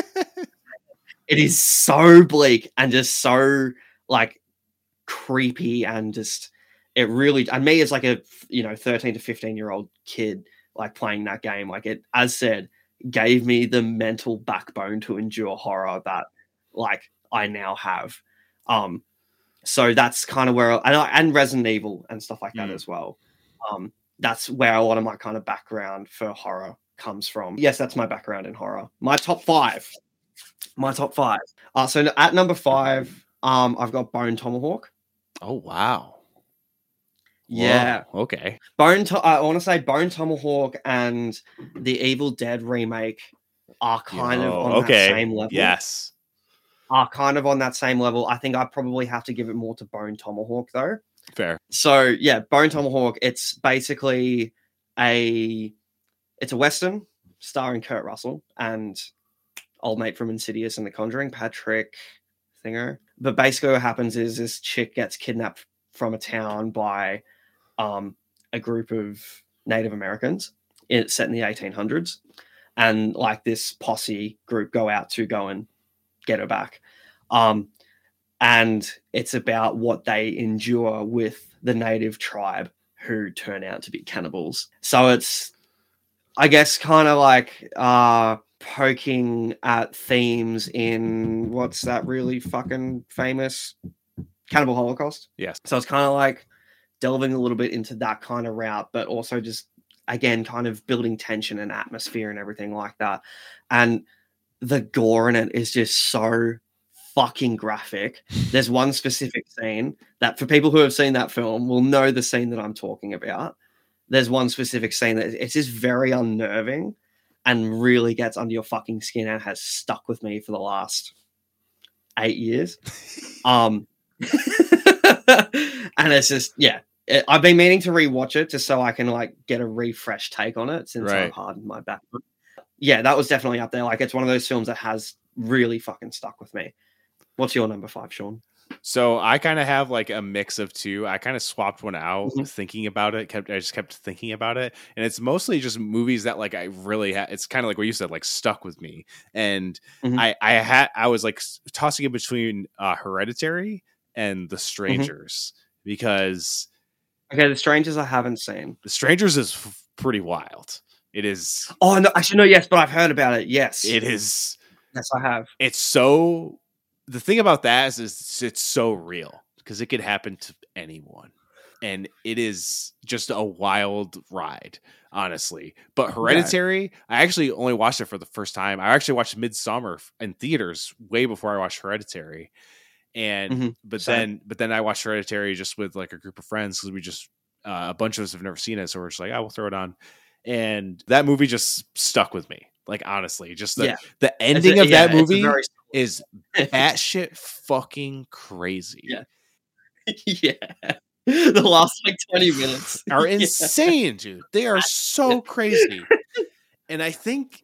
F: it is so bleak and just so like creepy and just it really, and me as like a, you know, thirteen to fifteen year old kid, like playing that game, like it, as said, gave me the mental backbone to endure horror that like I now have. Um, so that's kind of where, and, and Resident Evil and stuff like that mm. as well. Um, that's where a lot of my kind of background for horror comes from. Yes, that's my background in horror. My top five, my top five. Uh, so at number five, um, I've got Bone Tomahawk.
E: Oh, wow.
F: Yeah.
E: Whoa, okay.
F: Bone. To- I want to say Bone Tomahawk and the Evil Dead remake are kind
E: Yo,
F: of on
E: okay.
F: that same level.
E: Yes.
F: Are kind of on that same level. I think I probably have to give it more to Bone Tomahawk though.
E: Fair.
F: So yeah, Bone Tomahawk. It's basically a it's a western starring Kurt Russell and old mate from Insidious and The Conjuring, Patrick Thinger. But basically, what happens is this chick gets kidnapped from a town by um, a group of Native Americans. It's set in the eighteen hundreds. And like this posse group go out to go and get her back. Um, and it's about what they endure with the native tribe who turn out to be cannibals. So it's, I guess, kind of like uh, poking at themes in what's that really fucking famous Cannibal Holocaust.
E: Yes.
F: So it's kind of like delving a little bit into that kind of route, but also just, again, kind of building tension and atmosphere and everything like that. And the gore in it is just so fucking graphic. There's one specific scene that for people who have seen that film will know the scene that I'm talking about. There's one specific scene that it's just very unnerving and really gets under your fucking skin and has stuck with me for the last eight years. um, and it's just, yeah, it, I've been meaning to rewatch it just so I can like get a refresh take on it since
E: right.
F: I've hardened my back. Yeah, that was definitely up there. Like it's one of those films that has really fucking stuck with me. What's your number five, Sean?
E: So I kind of have like a mix of two. I kind of swapped one out
F: Mhm.
E: thinking about it. Kept I just kept thinking about it, and it's mostly just movies that like I really had. It's kind of like what you said, like stuck with me. And
F: Mhm.
E: I I had I was like s- tossing it between uh, Hereditary and The Strangers because
F: Okay, The Strangers I haven't seen.
E: The Strangers is f- pretty wild. It is.
F: Oh, no, actually, no, yes, but I've heard about it. Yes.
E: It is.
F: Yes, I have.
E: It's so. The thing about that is, is it's so real because it could happen to anyone. And it is just a wild ride, honestly. But Hereditary, I actually only watched it for the first time. I actually watched Midsommar in theaters way before I watched Hereditary. And
F: Mhm.
E: but
F: Same.
E: then but then I watched Hereditary just with like a group of friends because we just uh, a bunch of us have never seen it, so we're just like, oh, we'll throw it on. And that movie just stuck with me. Like honestly, just the
F: Yeah.
E: the
F: It's
E: ending
F: a-
E: of
F: yeah,
E: that
F: it's a
E: movie
F: very-
E: is batshit fucking crazy.
F: Yeah. yeah. The last like twenty minutes
E: Are
F: Yeah.
E: insane, dude. They are so crazy. And I think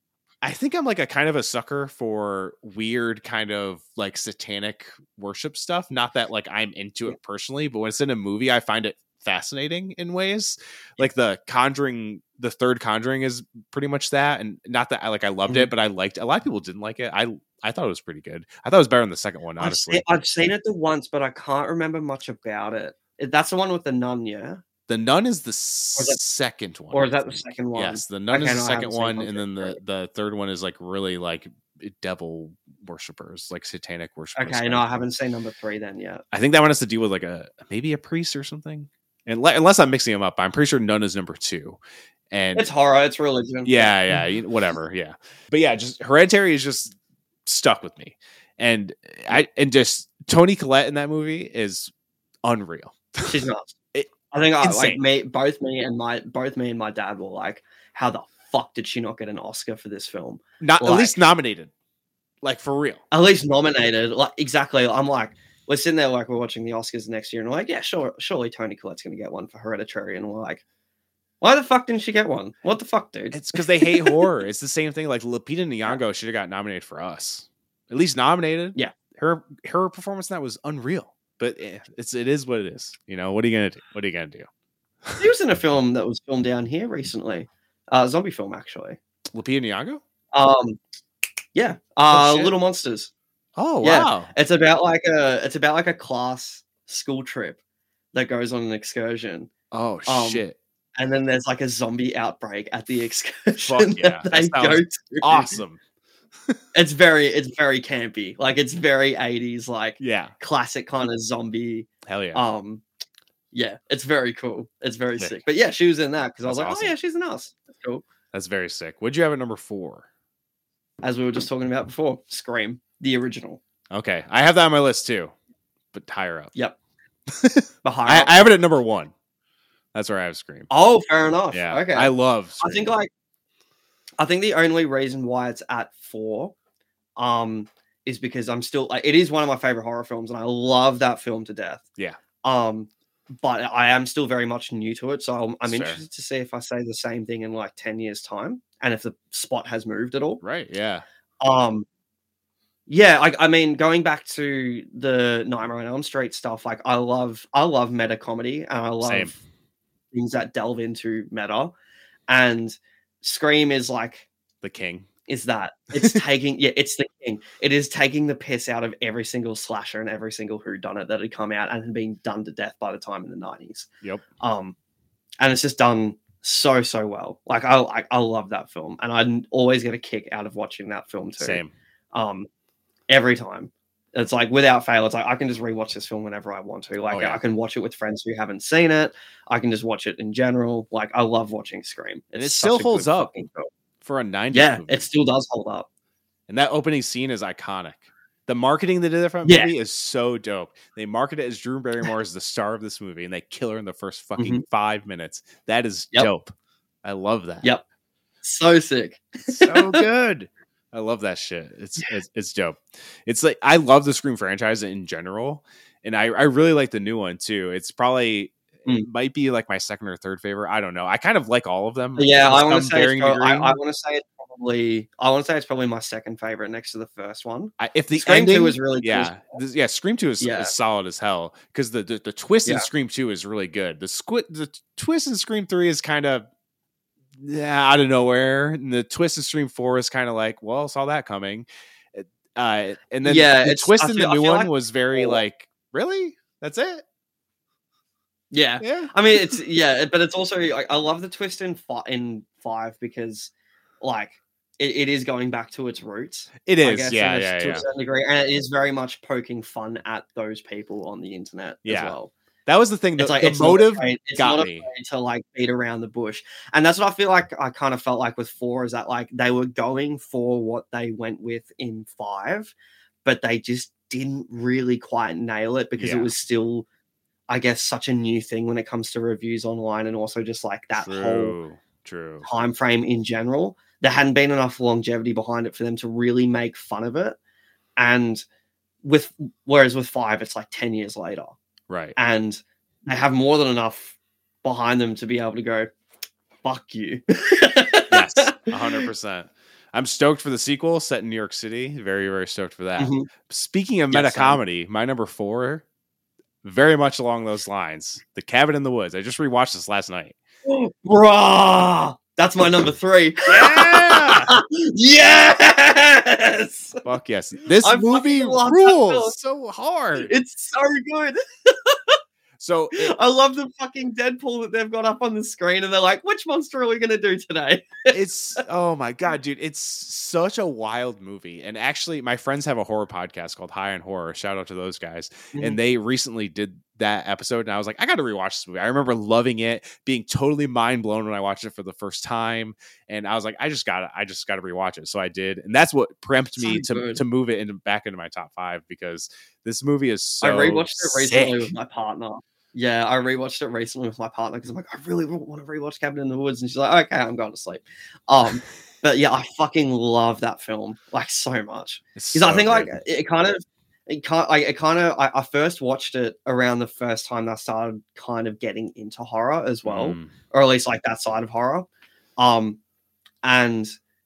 E: I think I'm like a kind of a sucker for weird kind of like satanic worship stuff. Not that like I'm into it personally, but when it's in a movie, I find it fascinating in ways. Like the Conjuring, the third Conjuring is pretty much that. And not that I like I loved
F: Mhm.
E: it, but I liked a lot of people didn't like it. I I thought it was pretty good. I thought it was better than the second one,
F: I've
E: honestly.
F: seen, I've seen it the once, but I can't remember much about it. It- That's the one with the nun, yeah?
E: The Nun is the
F: Or is that-
E: second one.
F: or
E: I
F: is that the
E: think.
F: second one?
E: Yes, the Nun
F: Okay,
E: is
F: no,
E: the
F: I
E: second
F: haven't seen
E: one, and then
F: Conjuring.
E: the, the third one is like really like devil worshippers, like satanic worshippers.
F: Okay,
E: kind
F: no,
E: of
F: I
E: thing.
F: haven't seen number three then yet.
E: I think that one has to deal with like a maybe a priest or something. And le- unless I'm mixing them up, I'm pretty sure Nun is number two. And
F: It's horror, it's religion.
E: yeah, yeah, you- whatever, yeah. But yeah, just Hereditary is just stuck with me, and I and just Toni Collette in that movie is unreal.
F: She's nuts.
E: It-
F: I think I, like
E: insane.
F: me, both me and my both me and my dad were like, "How the fuck did she not get an Oscar for this film?
E: Not at
F: Like-
E: least nominated, like for real.
F: At least nominated." Like exactly. I'm like, we're sitting there like we're watching the Oscars next year, and we're like, "Yeah, sure, surely Toni Collette's gonna get one for Hereditary," and we're like, "Why the fuck didn't she get one? What the fuck, dude?"
E: It's because they hate horror. It's the same thing. Like Lupita Nyong'o should have got nominated for Us, at least nominated.
F: Yeah.
E: her her performance in that was unreal. But eh, it's it is what it is. You know what are you gonna do? What are you gonna do?
F: He was in a film that was filmed down here recently, uh, zombie film actually.
E: Lupita Nyong'o?
F: Um, yeah,
E: Oh,
F: uh,
E: shit.
F: Little Monsters.
E: Oh
F: Yeah,
E: wow!
F: it's about like a it's about like a class school trip that goes on an excursion.
E: Oh
F: Um,
E: shit!
F: And then there's like a zombie outbreak at the excursion
E: Fuck yeah!
F: that they
E: That
F: go
E: sounds
F: to.
E: awesome.
F: It's very it's very campy. Like it's very eighties, like
E: Yeah,
F: classic kind of zombie.
E: hell yeah!
F: Um, yeah, it's very cool. It's very
E: Sick.
F: sick. But yeah, she was in that because I was
E: That's
F: like,
E: awesome.
F: oh yeah, she's in Us. That's cool.
E: That's very sick. What'd you have at number four?
F: As we were just talking about before, Scream, the original.
E: Okay, I have that on my list too, but higher up.
F: Yep. Behind.
E: I, I have it at number one. That's where I have Scream.
F: Oh, fair enough.
E: Yeah,
F: Okay.
E: I love.
F: I
E: Scream.
F: think like I think the only reason why it's at four um is because I'm still like it is one of my favorite horror films and I love that film to death.
E: Yeah.
F: Um but I am still very much new to it, so I'm, I'm
E: That's fair.
F: interested to see if I say the same thing in like ten years time and if the spot has moved at all.
E: Right. Yeah.
F: Um yeah, I, I mean, going back to the Nightmare on Elm Street stuff, like I love, I love meta comedy, and I love
E: Same.
F: things that delve into meta. And Scream is like
E: The King.
F: is that it's taking yeah it's the king it is taking the piss out of every single slasher and every single whodunit that had come out and had been done to death by the time in the nineties.
E: Yep.
F: Um and it's just done so so well. Like I I, I love that film and I always get a kick out of watching that film too.
E: Same.
F: Um every time it's like without fail it's like I can just rewatch this film whenever I want to. Like
E: Oh, yeah.
F: I can watch it with friends who haven't seen it. I can just watch it in general. Like I love watching Scream.
E: And it
F: It's
E: still
F: such a
E: holds
F: good
E: up
F: fucking film.
E: for a nineties
F: Yeah,
E: movie.
F: it still does hold up.
E: And that opening scene is iconic. The marketing they did for that
F: Yeah.
E: movie is so dope. They market it as Drew Barrymore as the star of this movie, and they kill her in the first fucking
F: Mhm.
E: five minutes. That is
F: Yep.
E: dope. I love that.
F: Yep. So sick.
E: So good. I love that shit. It's, it's it's dope. It's like I love the Scream franchise in general, and I I really like the new one too. It's probably it might be like my second or third favorite. I don't know. I kind of like all of them.
F: Yeah,
E: to
F: I want to
E: some
F: say it's
E: varying
F: prob- I,
E: degree.
F: I want to say it's probably I want to say it's probably my second favorite next to the first one.
E: I, if the
F: Scream
E: ending
F: two is really cool as
E: yeah, this- yeah, Scream two is,
F: Yeah.
E: is solid as hell because the, the the twist in
F: Yeah.
E: Scream two is really good. The squid the t- twist in Scream three is kind of yeah out of nowhere, and the twist in Scream four is kind of like well saw that coming. It- Uh, and then
F: Yeah,
E: the
F: it's-
E: twist
F: I
E: in
F: feel-
E: the
F: I
E: new
F: feel
E: one
F: like-
E: was very like really that's it.
F: Yeah.
E: Yeah.
F: I mean, it's yeah, but it's also like, I love the twist in fi- in five because like it, it is going back to its roots.
E: It
F: I
E: is,
F: guess,
E: yeah,
F: and it's
E: yeah,
F: to
E: yeah.
F: a certain degree, and it is very much poking fun at those people on the internet
E: Yeah.
F: as well.
E: That was the thing. The,
F: It's like
E: the
F: it's not
E: motive
F: afraid- it's
E: got
F: not
E: me.
F: afraid to like beat around the bush, and that's what I feel like. I kind of felt like with four is that like they were going for what they went with in five, but they just didn't really quite nail it because
E: Yeah.
F: it was still, I guess, such a new thing when it comes to reviews online, and also just like that whole
E: True. True.
F: time frame in general there hadn't been enough longevity behind it for them to really make fun of it. And with whereas with five, it's like ten years later.
E: Right.
F: And they have more than enough behind them to be able to go, fuck you.
E: Yes, one hundred percent. I'm stoked for the sequel set in New York City. Very, very stoked for that.
F: Mhm.
E: Speaking of
F: Yeah,
E: meta
F: same.
E: comedy, my number four, very much along those lines. The Cabin in the Woods. I just rewatched this last night.
F: Bruh, that's my number three.
E: Yeah!
F: Yes!
E: Fuck yes. This
F: I
E: movie
F: fucking love that film.
E: rules so hard.
F: It's so good.
E: So it-
F: I love the fucking Deadpool that they've got up on the screen, and they're like, "Which monster are we gonna do today?"
E: it's oh my god, dude! It's such a wild movie. And actually, my friends have a horror podcast called High on Horror. Shout out to those guys.
F: Mhm.
E: And they recently did that episode, and I was like, I got to rewatch this movie. I remember loving it, being totally mind blown when I watched it for the first time, and I was like, I just got to I just got to rewatch it. So I did, and that's what preempted me
F: So
E: to
F: good.
E: to move it into back into my top five because this movie is so.
F: I rewatched it recently
E: sick.
F: with my partner. Yeah, I rewatched it recently with my partner because I'm like, I really want to rewatch Cabin in the Woods, and she's like, okay, I'm going to sleep. Um, but yeah, I fucking love that film like so much
E: It's
F: because I
E: so
F: think like
E: good.
F: it kind of it kind like it kind of I, I first watched it around the first time that I started kind of getting into horror as well,
E: Mm.
F: or at least like that side of horror. Um, and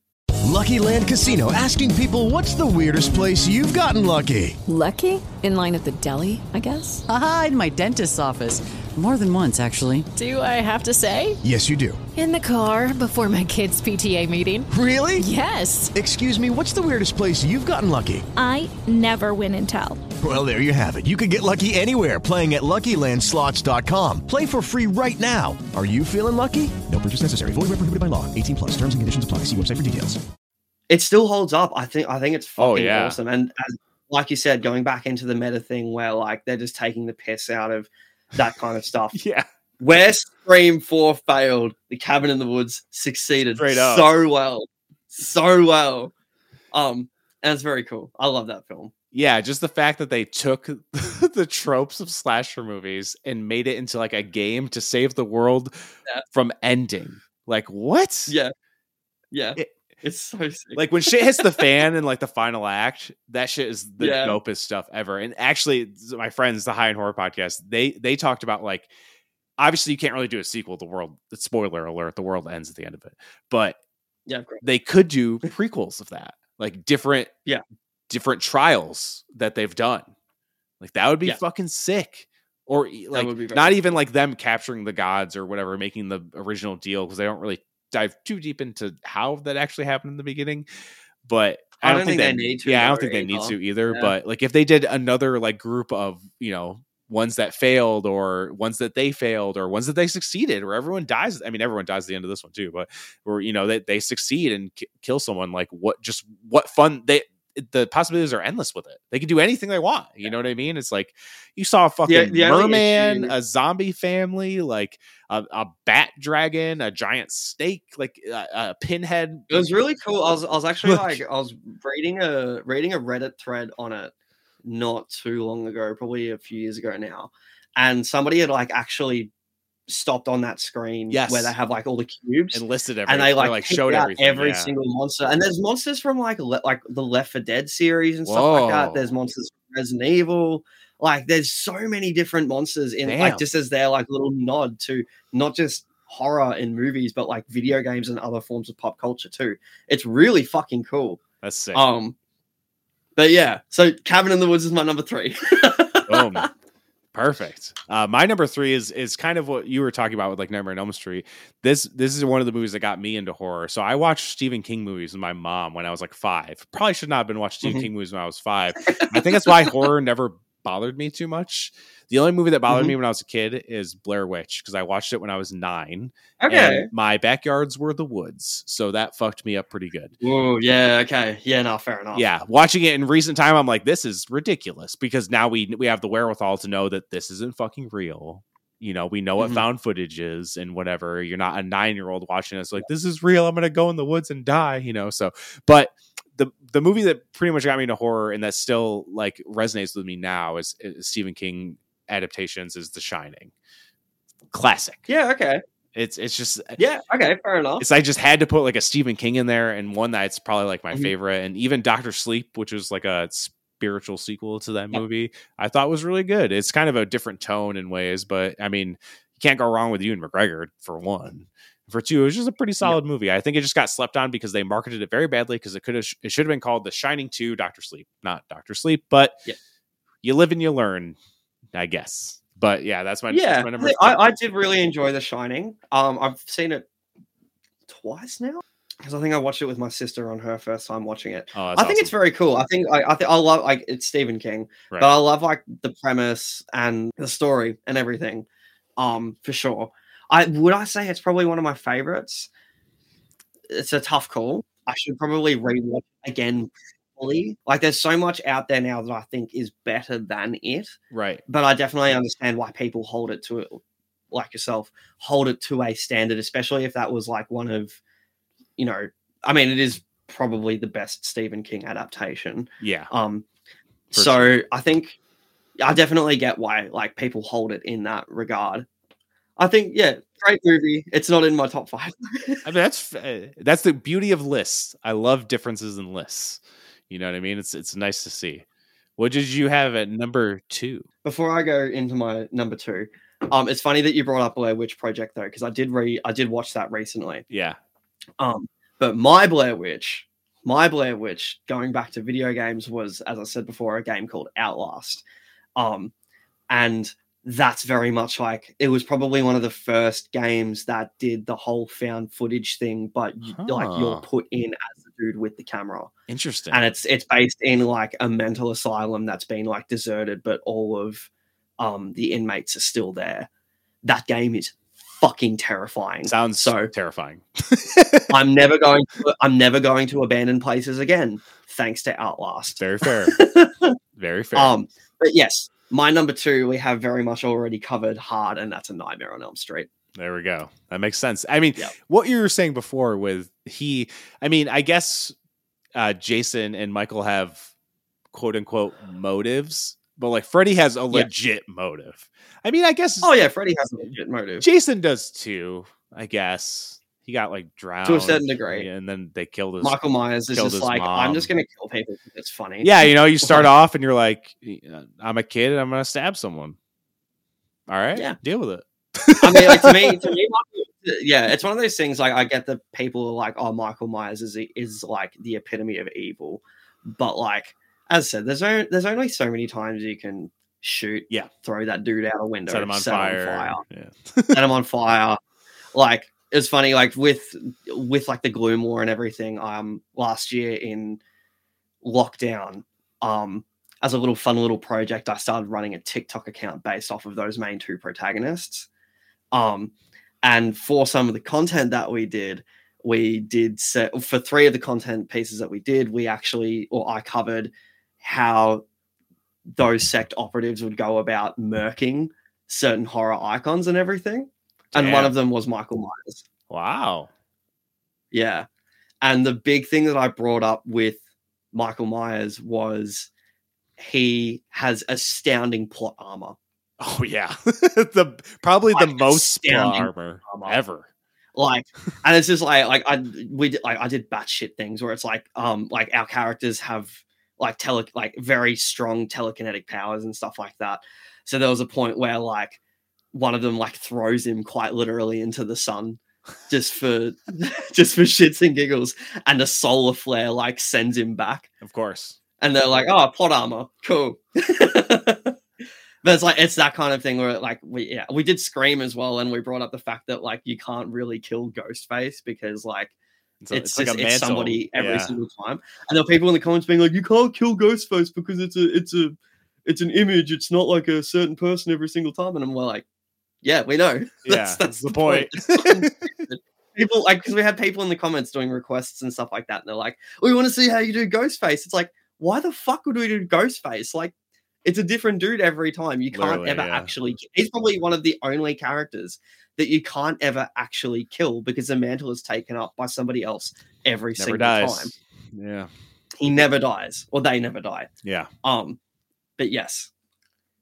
K: Lucky Land Casino asking people, what's the weirdest place you've gotten lucky?
L: Lucky? In line at the deli, I guess?
M: Aha, in my dentist's office. More than once, actually.
L: Do I have to say?
K: Yes, you do.
L: In the car before my kids' P T A meeting.
K: Really?
L: Yes.
K: Excuse me, what's the weirdest place you've gotten lucky?
N: I never win and tell.
K: Well, there you have it. You can get lucky anywhere, playing at Lucky Land Slots dot com. Play for free right now. Are you feeling lucky? No purchase necessary. Void where prohibited by law. eighteen plus. Terms and conditions apply. See website for details.
F: it still holds up. I think I think it's fucking
E: Oh, yeah.
F: awesome. And as, like you said, going back into the meta thing where like they're just taking the piss out of that kind of stuff.
E: Yeah.
F: Where Scream four failed, The Cabin in the Woods succeeded
E: Straight up.
F: so well. So well. Um, and it's very cool. I love that film.
E: Yeah, just the fact that they took the tropes of slasher movies and made it into like a game to save the world
F: Yeah.
E: from ending. Like, what?
F: Yeah. Yeah.
E: It-
F: it's so sick.
E: Like when shit hits the fan in like the final act, that shit is the
F: Yeah.
E: dopest stuff ever. And actually, my friends, the High and Horror podcast, they they talked about like, obviously you can't really do a sequel. The world, spoiler alert, the world ends at the end of it. But
F: Yeah, of course.
E: they could do prequels of that, like different,
F: Yeah.
E: different trials that they've done. Like that would be
F: Yeah.
E: fucking sick. Or e- like
F: would be very
E: not even like them capturing the gods or whatever, making the original deal because they don't really dive too deep into how that actually happened in the beginning. But I don't, think, they,
F: need to.
E: Yeah, I don't
F: though,
E: think they need
F: either.
E: to either.
F: Yeah.
E: But like if they did another like group of, you know, ones that failed or ones that they failed or ones that they succeeded or everyone dies. I mean, everyone dies at the end of this one too, but or, you know, they, they succeed and k- kill someone. Like what, just what fun they, the possibilities are endless with it. They can do anything they want. You know what I mean? It's like you saw a fucking
F: the only
E: merman,
F: issue-
E: a zombie family, like a, a bat dragon, a giant snake, like a, a pinhead.
F: It was really cool. I was I was actually
E: Like-
F: like I was reading a reading a Reddit thread on it not too long ago, probably a few years ago now. And somebody had like actually stopped on that screen
E: Yes.
F: where they have like all the cubes
E: and listed everything.
F: and they like,
E: like
F: picked
E: showed
F: out
E: everything.
F: every
E: yeah.
F: single monster. And there's monsters from like le- like the Left four Dead series and stuff like that.
E: Whoa.
F: There's monsters from Resident Evil. Like there's so many different monsters in
E: Damn.
F: like just as their like little nod to not just horror in movies, but like video games and other forms of pop culture too. It's really fucking cool.
E: That's sick.
F: Um, but yeah, so Cabin in the Woods is my number three.
E: Boom. Perfect. Uh, my number three is is kind of what you were talking about with like Nightmare on Elm Street. This this is one of the movies that got me into horror. So I watched Stephen King movies with my mom when I was like five. Probably should not have been watching Stephen
F: Mhm.
E: King movies when I was five. I think that's why horror never bothered me too much. The only movie that bothered
F: Mhm.
E: me when I was a kid is Blair Witch because I watched it when I was nine.
F: Okay.
E: And my backyards were the woods, so that fucked me up pretty good.
F: Oh yeah, okay, yeah, no, fair enough.
E: Yeah, watching it in recent time, I'm like, this is ridiculous because now we we have the wherewithal to know that this isn't fucking real. You know, we know what
F: Mhm.
E: found footage is and whatever. You're not a nine year old watching this like this is real. I'm gonna go in the woods and die. You know, so but the the movie that pretty much got me into horror and that still like resonates with me now is, is Stephen King adaptations is The Shining. Classic.
F: Yeah, okay.
E: It's it's just
F: yeah, okay, fair enough.
E: It's I just had to put like a Stephen King in there, and one that's probably like my
F: Mhm.
E: favorite, and even Doctor Sleep, which was like a spiritual sequel to that movie, I thought was really good. It's kind of a different tone in ways, but I mean, you can't go wrong with Ewan McGregor for one. For two, it was just a pretty solid movie. I think it just got slept on because they marketed it very badly because it could have it should have been called The Shining two Doctor Sleep, not Doctor Sleep. But
F: Yeah.
E: you live and you learn, I guess. But yeah, that's my
F: Yeah,
E: that's my number.
F: I, I did really enjoy The Shining. Um, I've seen it twice now because I think I watched it with my sister on her first time watching it.
E: Oh,
F: I
E: that's
F: think it's
E: awesome.
F: very cool. I think I, I think I love like it's Stephen King,
E: Right.
F: but I love like the premise and the story and everything. Um, for sure. I would I say it's probably one of my favorites. It's a tough call. I should probably rewatch it again fully. Like there's so much out there now that I think is better than it.
E: Right.
F: But I definitely understand why people hold it to it, like yourself, hold it to a standard, especially if that was like one of, you know, I mean, it is probably the best Stephen King adaptation.
E: Yeah.
F: Um,
E: For
F: so
E: sure.
F: I think I definitely get why like people hold it in that regard. I think, yeah, great movie. It's not in my top five.
E: I mean, that's uh, that's the beauty of lists. I love differences in lists. You know what I mean? It's it's nice to see. What did you have at number two?
F: Before I go into my number two, um, it's funny that you brought up Blair Witch Project though, because I did re I did watch that recently.
E: Yeah.
F: Um, but my Blair Witch, my Blair Witch, going back to video games, was, as I said before, a game called Outlast. Um, and that's very much like it was probably one of the first games that did the whole found footage thing, but you, like you're
E: Huh.
F: put in as the dude with the camera.
E: Interesting.
F: And it's it's based in like a mental asylum that's been like deserted, but all of um the inmates are still there. That game is fucking terrifying.
E: Sounds
F: so
E: terrifying.
F: I'm never going to I'm never going to abandon places again, thanks to Outlast.
E: Very fair. Very fair.
F: Um, but yes, my number two we have very much already covered hard, and that's A Nightmare on Elm Street.
E: There we go. That makes sense. I mean,
F: Yep.
E: what you were saying before with he, I mean, I guess uh, Jason and Michael have quote unquote motives, but like Freddy has a legit motive. I mean, I guess.
F: Oh yeah, Freddy has a legit motive.
E: Jason does too, I guess. He got like drowned
F: To a certain degree.
E: and then they killed his.
F: Michael Myers is
E: killed
F: just
E: his
F: like,
E: mom.
F: I'm just gonna kill people because it's funny.
E: Yeah, you know, you start off and you're like, I'm a kid and I'm gonna stab someone. All right,
F: Yeah.
E: deal with it.
F: I mean, like to me, to me, Michael- yeah, it's one of those things. Like, I get that people are like, "Oh, Michael Myers is is like the epitome of evil," but like, as I said, there's only there's only so many times you can shoot,
E: yeah,
F: throw that dude out a window,
E: Set him on
F: set
E: fire.
F: fire,
E: Yeah.
F: set him on fire. Like, it's funny, like with with like the Gloom War and everything. Um, last year in lockdown, um, as a little fun little project, I started running a TikTok account based off of those main two protagonists. Um, and for some of the content that we did, we did set for three of the content pieces that we did, we actually, or I covered how those sect operatives would go about murking certain horror icons and everything. And one
E: Damn.
F: of them was Michael Myers.
E: Wow.
F: Yeah. And the big thing that I brought up with Michael Myers was he has astounding plot armor.
E: Oh yeah, the probably the
F: Like,
E: most plot
F: astounding
E: armor
F: armor.
E: ever.
F: Like, and it's just like like I we did like I did batshit things where it's like um like our characters have like tele like very strong telekinetic powers and stuff like that. So there was a point where like one of them like throws him quite literally into the sun just for just for shits and giggles, and a solar flare like sends him back.
E: Of course.
F: And they're like, "Oh, plot armor, cool." But it's like it's that kind of thing where like we yeah we did Scream as well, and we brought up the fact that like you can't really kill Ghostface because like
E: It's,
F: it's,
E: a- it's like
F: just
E: a
F: it's
E: mantle.
F: somebody every
E: Yeah.
F: single time. And there are people in the comments being like, "You can't kill Ghostface because it's a it's a it's an image. It's not like a certain person every single time." And I'm like, "Yeah, we know.
E: Yeah, that's the point.
F: People like because we had people in the comments doing requests and stuff like that, and they're like, "We want to see how you do Ghostface." It's like, why the fuck would we do Ghostface? Like, it's a different dude every time. You can't
E: Literally,
F: ever
E: yeah.
F: actually. He's probably one of the only characters that you can't ever actually kill because the mantle is taken up by somebody else every
E: Never
F: single
E: dies.
F: time.
E: Yeah.
F: He never dies, or they never die.
E: Yeah.
F: Um, but yes,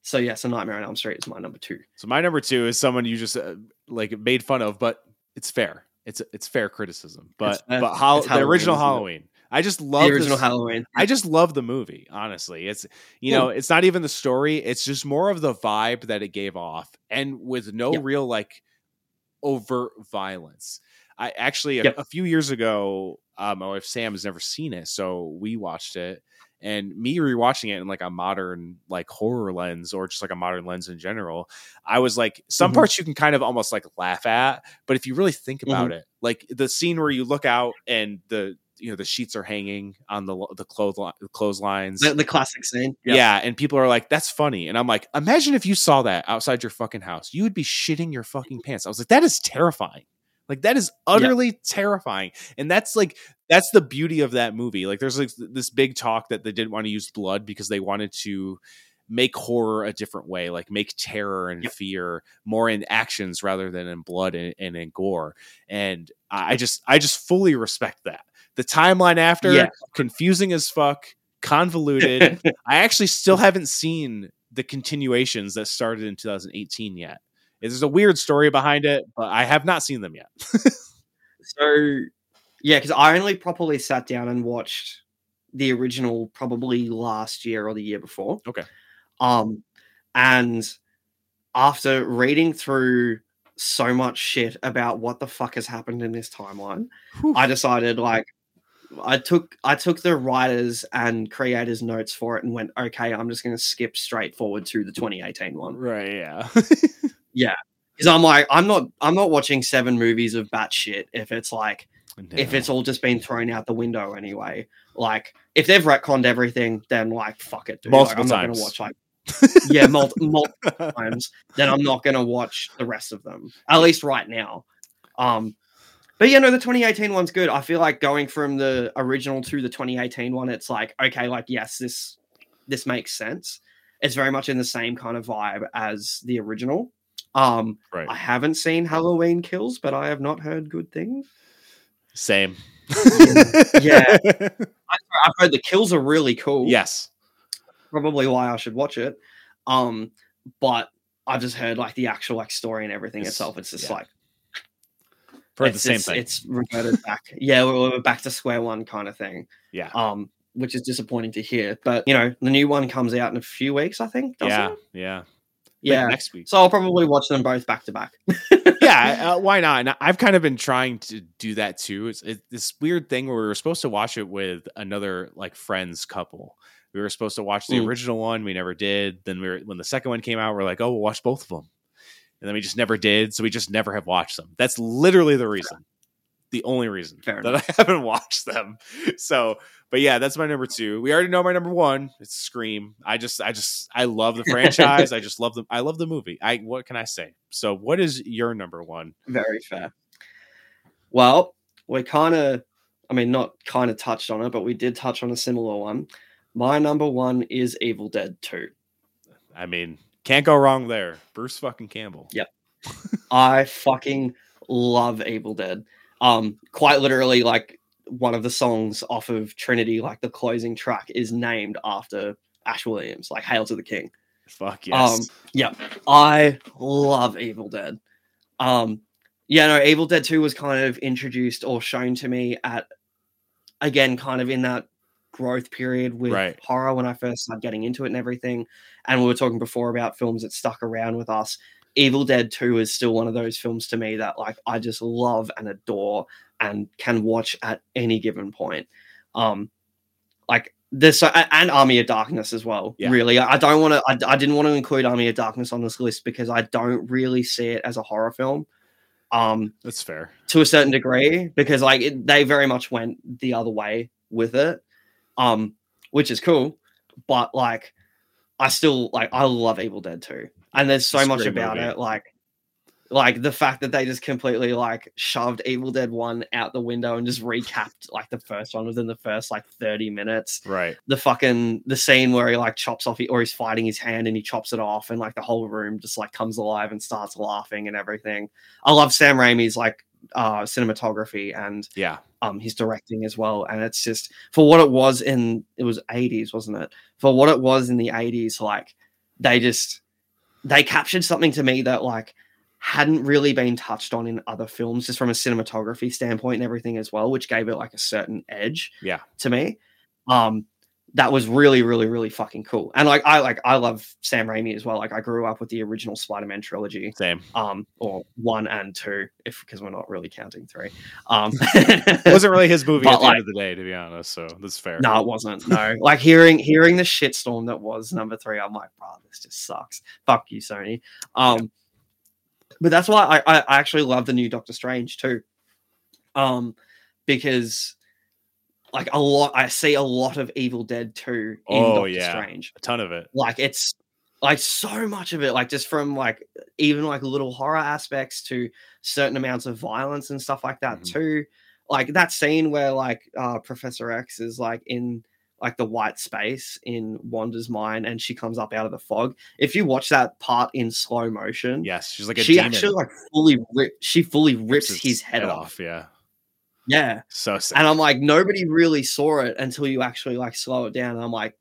F: so yeah, so Nightmare on Elm Street is my number two.
E: So my number two is someone you just uh, like made fun of, but it's fair. It's it's fair criticism. But
F: fair.
E: but Hol-
F: It's
E: the
F: Halloween,
E: original
F: isn't it?
E: Halloween. I just love
F: The original
E: this-
F: Halloween.
E: I just love the movie. Honestly, it's you know it's not even the story. It's just more of the vibe that it gave off, and with no
F: Yep.
E: real like overt violence. I actually a,
F: Yep.
E: a few years ago, um, my wife Sam has never seen it, so we watched it. And me rewatching it in like a modern like horror lens or just like a modern lens in general, I was like, some
F: Mhm.
E: parts you can kind of almost like laugh at, but if you really think about
F: Mhm.
E: it, like the scene where you look out and the you know the sheets are hanging on the the clothes clotheslines,
F: The, the classic scene.
E: yeah.
F: Yep.
E: And people are like, that's funny. And I'm like, imagine if you saw that outside your fucking house, you would be shitting your fucking pants. I was like, that is terrifying. Like that is utterly terrifying. And that's like, that's the beauty of that movie. Like there's like this big talk that they didn't want to use blood because they wanted to make horror a different way, like make terror and
F: Yep.
E: fear more in actions rather than in blood and, and in gore. And I just, I just fully respect that. The timeline after,
F: Yeah.
E: confusing as fuck, convoluted. I actually still haven't seen the continuations that started in two thousand eighteen yet. There's a weird story behind it, but I have not seen them yet.
F: So, yeah, because I only properly sat down and watched the original probably last year or the year before.
E: Okay.
F: Um, and after reading through so much shit about what the fuck has happened in this timeline, I decided like I took I took the writers and creators notes for it and went, okay, I'm just going to skip straight forward to the twenty eighteen one.
E: Right? Yeah.
F: Yeah, because I'm like, I'm not, I'm not watching seven movies of batshit if it's like, if it's all just been thrown out the window anyway. Like, if they've retconned everything, then like, fuck it, dude.
E: Multiple
F: like, I'm
E: times.
F: not gonna watch like, yeah, mul- multiple times. Then I'm not gonna watch the rest of them, at least right now. Um, but yeah, no, the twenty eighteen one's good. I feel like going from the original to the twenty eighteen one, it's like, okay, like yes, this this makes sense. It's very much in the same kind of vibe as the original. Um,
E: Right.
F: I haven't seen Halloween Kills, but I have not heard good things.
E: Same.
F: Yeah, I, I've heard the kills are really cool.
E: Yes.
F: Probably why I should watch it. Um, but I've just heard like the actual like story and everything
E: It's-
F: itself. It's just
E: yeah.
F: like
E: Heard the
F: it's,
E: same
F: it's,
E: thing.
F: It's reverted back. Yeah, we're, we're back to square one kind of thing.
E: Yeah.
F: Um, which is disappointing to hear. But you know, the new one comes out in a few weeks, I think. doesn't
E: Yeah.
F: it?
E: Yeah.
F: Yeah.
E: Next week.
F: So I'll probably watch them both back to back.
E: yeah, uh, why not? And I've kind of been trying to do that too. It's, it's this weird thing where we were supposed to watch it with another like friends couple. We were supposed to watch the
F: Mm.
E: original one. We never did. Then we were, when the second one came out, we're like, oh, we'll watch both of them. And then we just never did. So we just never have watched them. That's literally the reason. The only reason
F: Fair
E: that I haven't watched them. So, but yeah, that's my number two. We already know my number one. It's Scream. I just, I just, I love the franchise. I just love the, I love the movie. I, what can I say? So, what is your number one?
F: Very fair. Well, we kind of, I mean, not kind of touched on it, but we did touch on a similar one. My number one is Evil Dead two.
E: I mean, can't go wrong there. Bruce fucking Campbell.
F: Yep. I fucking love Evil Dead. Um, quite literally, like one of the songs off of Trinity, like the closing track, is named after Ash Williams, like "Hail to the King."
E: Fuck yes.
F: Um, yeah, I love Evil Dead. Um, yeah, no, Evil Dead two was kind of introduced or shown to me at, again, kind of in that growth period with
E: Right.
F: horror when I first started getting into it and everything. And we were talking before about films that stuck around with us. Evil Dead two is still one of those films to me that like I just love and adore and can watch at any given point. Um, like this so, and Army of Darkness as well.
E: Yeah.
F: Really, I don't want to. I, I didn't want to include Army of Darkness on this list because I don't really see it as a horror film. Um,
E: That's fair.
F: to a certain degree because like it, they very much went the other way with it, um, which is cool. But like, I still like I love Evil Dead two. And there's so
E: It's a
F: much
E: great
F: about
E: movie.
F: it, like, like the fact that they just completely like shoved Evil Dead one out the window and just recapped like the first one within the first like thirty minutes.
E: Right.
F: The fucking the scene where he like chops off or he's fighting his hand and he chops it off and like the whole room just like comes alive and starts laughing and everything. I love Sam Raimi's like uh cinematography and
E: Yeah.
F: um his directing as well, and it's just for what it was in it was eighties, wasn't it? For what it was in the eighties, like they just they captured something to me that like hadn't really been touched on in other films, just from a cinematography standpoint and everything as well, which gave it like a certain edge
E: Yeah.
F: to me. Um, that was really, really, really fucking cool. And like I like I love Sam Raimi as well. Like I grew up with the original Spider-Man trilogy.
E: Same.
F: Um, or one and two, if because we're not really counting three. Um
E: It wasn't really his movie
F: but,
E: at the
F: like,
E: end of the day, to be honest. So that's fair.
F: no, it wasn't. No. Like hearing hearing the shitstorm that was number three, I'm like, bro, this just sucks. Fuck you, Sony. Um but that's why I, I actually love the new Doctor Strange too. Um because like a lot, I see a lot of Evil Dead two in
E: Oh
F: Doctor
E: yeah,
F: Strange.
E: a ton of it.
F: Like it's like so much of it, like just from like even like little horror aspects to certain amounts of violence and stuff like that
E: Mm-hmm.
F: too. Like that scene where like uh, Professor X is like in like the white space in Wanda's mind, and she comes up out of the fog. If you watch that part in slow motion,
E: Yes, she's like a
F: she
E: demon.
F: actually like fully rip, she fully rips
E: Rips
F: his head off.
E: Yeah.
F: Yeah.
E: So sad.
F: And I'm like, nobody really saw it until you actually like slow it down. And I'm like,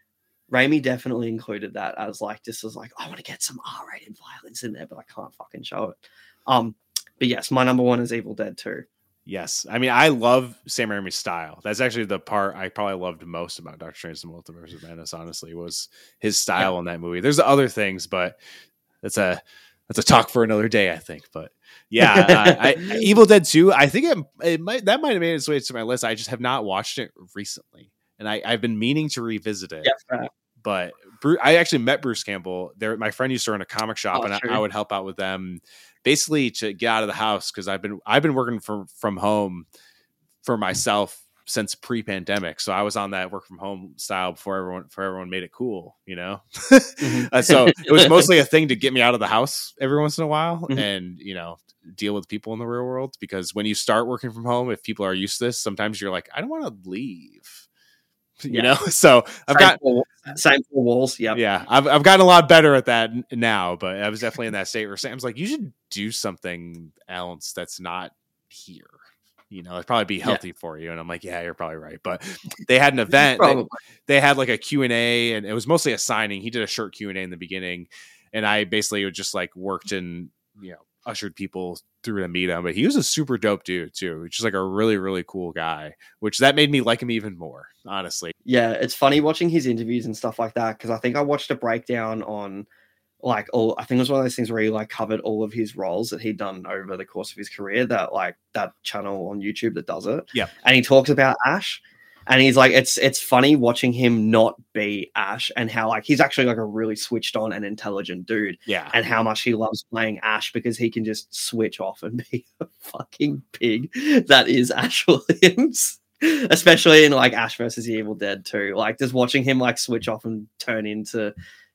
F: Raimi definitely included that as like, just as like, I want to get some R-rated violence in there, but I can't fucking show it. Um, but yes, my number one is Evil Dead two.
E: Yes. I mean, I love Sam Raimi's style. That's actually the part I probably loved most about Doctor Strange and the Multiverse of Madness, honestly, was his style
F: Yeah.
E: in that movie. There's other things, but that's a that's a talk for another day, I think. But yeah, I, I, Evil Dead two, I think it, it might that might have made its way to my list. I just have not watched it recently. And I, I've been meaning to revisit it.
F: Yeah,
E: but Bruce, I actually met Bruce Campbell. There, my friend used to run a comic shop,
F: Oh,
E: and I,
F: sure.
E: I would help out with them, basically to get out of the house because I've been I've been working from from home for myself since pre-pandemic. So I was on that work from home style before everyone before everyone made it cool, you know.
F: Mm-hmm.
E: Uh, so it was mostly a thing to get me out of the house every once in a while,
F: Mhm.
E: and you know, deal with people in the real world. Because when you start working from home, if people are used to this, sometimes you're like, I don't want to leave. You
F: Yeah.
E: know, so I've
F: Same
E: got
F: four, same four walls. Yep.
E: yeah, I've I've gotten a lot better at that n- now, but I was definitely in that state where Sam's like, you should do something else that's not here. You know, it'd probably be healthy for you. And I'm like, yeah, you're probably right. But they had an event. they,
F: Probably.
E: they had like a Q and A, and it was mostly a signing. He did a short Q and A in the beginning, and I basically just like worked and you know ushered people through to meet him. But he was a super dope dude too, just like a really really cool guy. Which that made me like him even more, honestly.
F: Yeah, it's funny watching his interviews and stuff like that because I think I watched a breakdown on like all I think it was one of those things where he like covered all of his roles that he'd done over the course of his career, that like that channel on YouTube that does it.
E: Yeah.
F: And he talks about Ash. And he's like, it's it's funny watching him not be Ash and how like he's actually like a really switched on and intelligent dude.
E: Yeah.
F: And how much he loves playing Ash because he can just switch off and be a fucking pig that is Ash Williams. Especially in like Ash versus the Evil Dead too. Like just watching him like switch off and turn into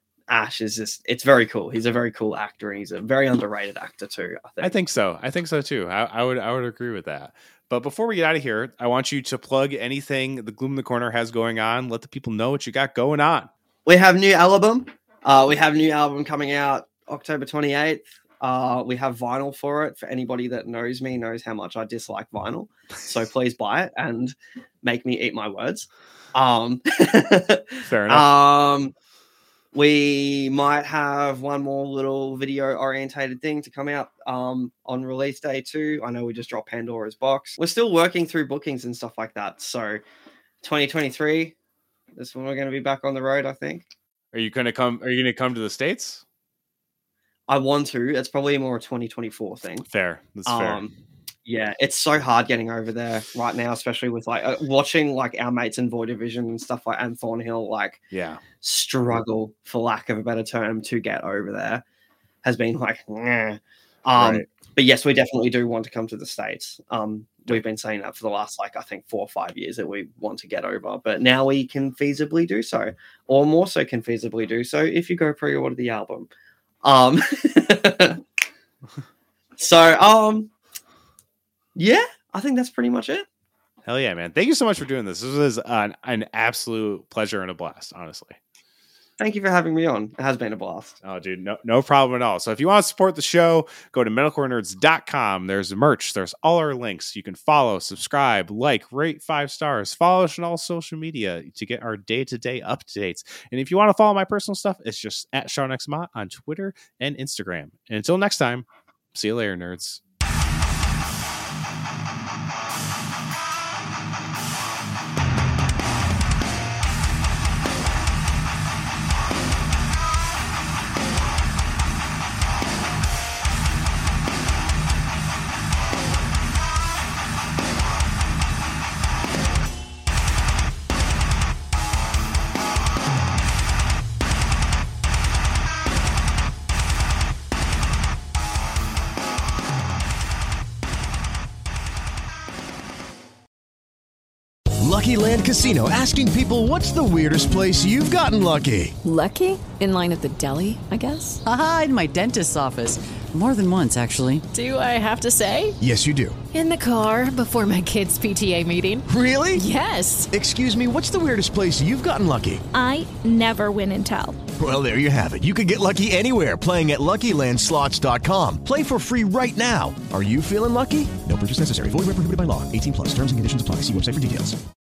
F: Ash is just it's very cool. He's a very cool actor and he's a very underrated actor too, I think.
E: I think so. I think so too. I, I would I would agree with that. But before we get out of here, I want you to plug anything the Gloom in the Corner has going on. Let the people know what you got going on.
F: We have new album. Uh, we have new album coming out October twenty-eighth. Uh, we have vinyl for it. For anybody that knows me, knows how much I dislike vinyl. So please buy it and make me eat my words. Um,
E: Fair enough.
F: Um, we might have one more little video orientated thing to come out um, on release day too. I know we just dropped Pandora's Box. We're still working through bookings and stuff like that. So twenty twenty-three, this one we're going to be back on the road, I think.
E: Are you going to come? Are you going to come to the States?
F: I want to. It's probably more a twenty twenty-four thing.
E: Fair. That's
F: Um,
E: fair.
F: yeah, it's so hard getting over there right now, especially with like uh, watching like our mates in Void Division and stuff like and Thornhill like
E: Yeah.
F: struggle, for lack of a better term, to get over there has been like, nah. um,
E: Right.
F: but yes, we definitely do want to come to the States. Um, we've been saying that for the last like I think four or five years that we want to get over, but now we can feasibly do so, or more so can feasibly do so if you go pre-order the album. Um, so um, yeah, I think that's pretty much it.
E: Hell yeah, man. Thank you so much for doing this. This was an, an absolute pleasure and a blast, honestly.
F: thank you for having me on. It has been a blast.
E: Oh, dude, no, no problem at all. So if you want to support the show, go to metalcore nerds dot com. There's merch. There's all our links. You can follow, subscribe, like, rate five stars. Follow us on all social media to get our day-to-day updates. And if you want to follow my personal stuff, it's just at Sean X Mott on Twitter and Instagram. And until next time, see you later, nerds.
K: Lucky Land Casino, asking people, what's the weirdest place you've gotten lucky?
L: Lucky? In line at the deli, I guess?
M: Aha, in my dentist's office. More than once, actually.
L: Do I have to say?
K: Yes, you do.
L: In the car before my kids' P T A meeting.
K: Really?
L: Yes.
K: Excuse me, what's the weirdest place you've gotten lucky?
N: I never win and tell.
K: Well, there you have it. You can get lucky anywhere, playing at Lucky Land Slots dot com. Play for free right now. Are you feeling lucky? No purchase necessary. Void where prohibited by law. eighteen plus. Terms and conditions apply. See website for details.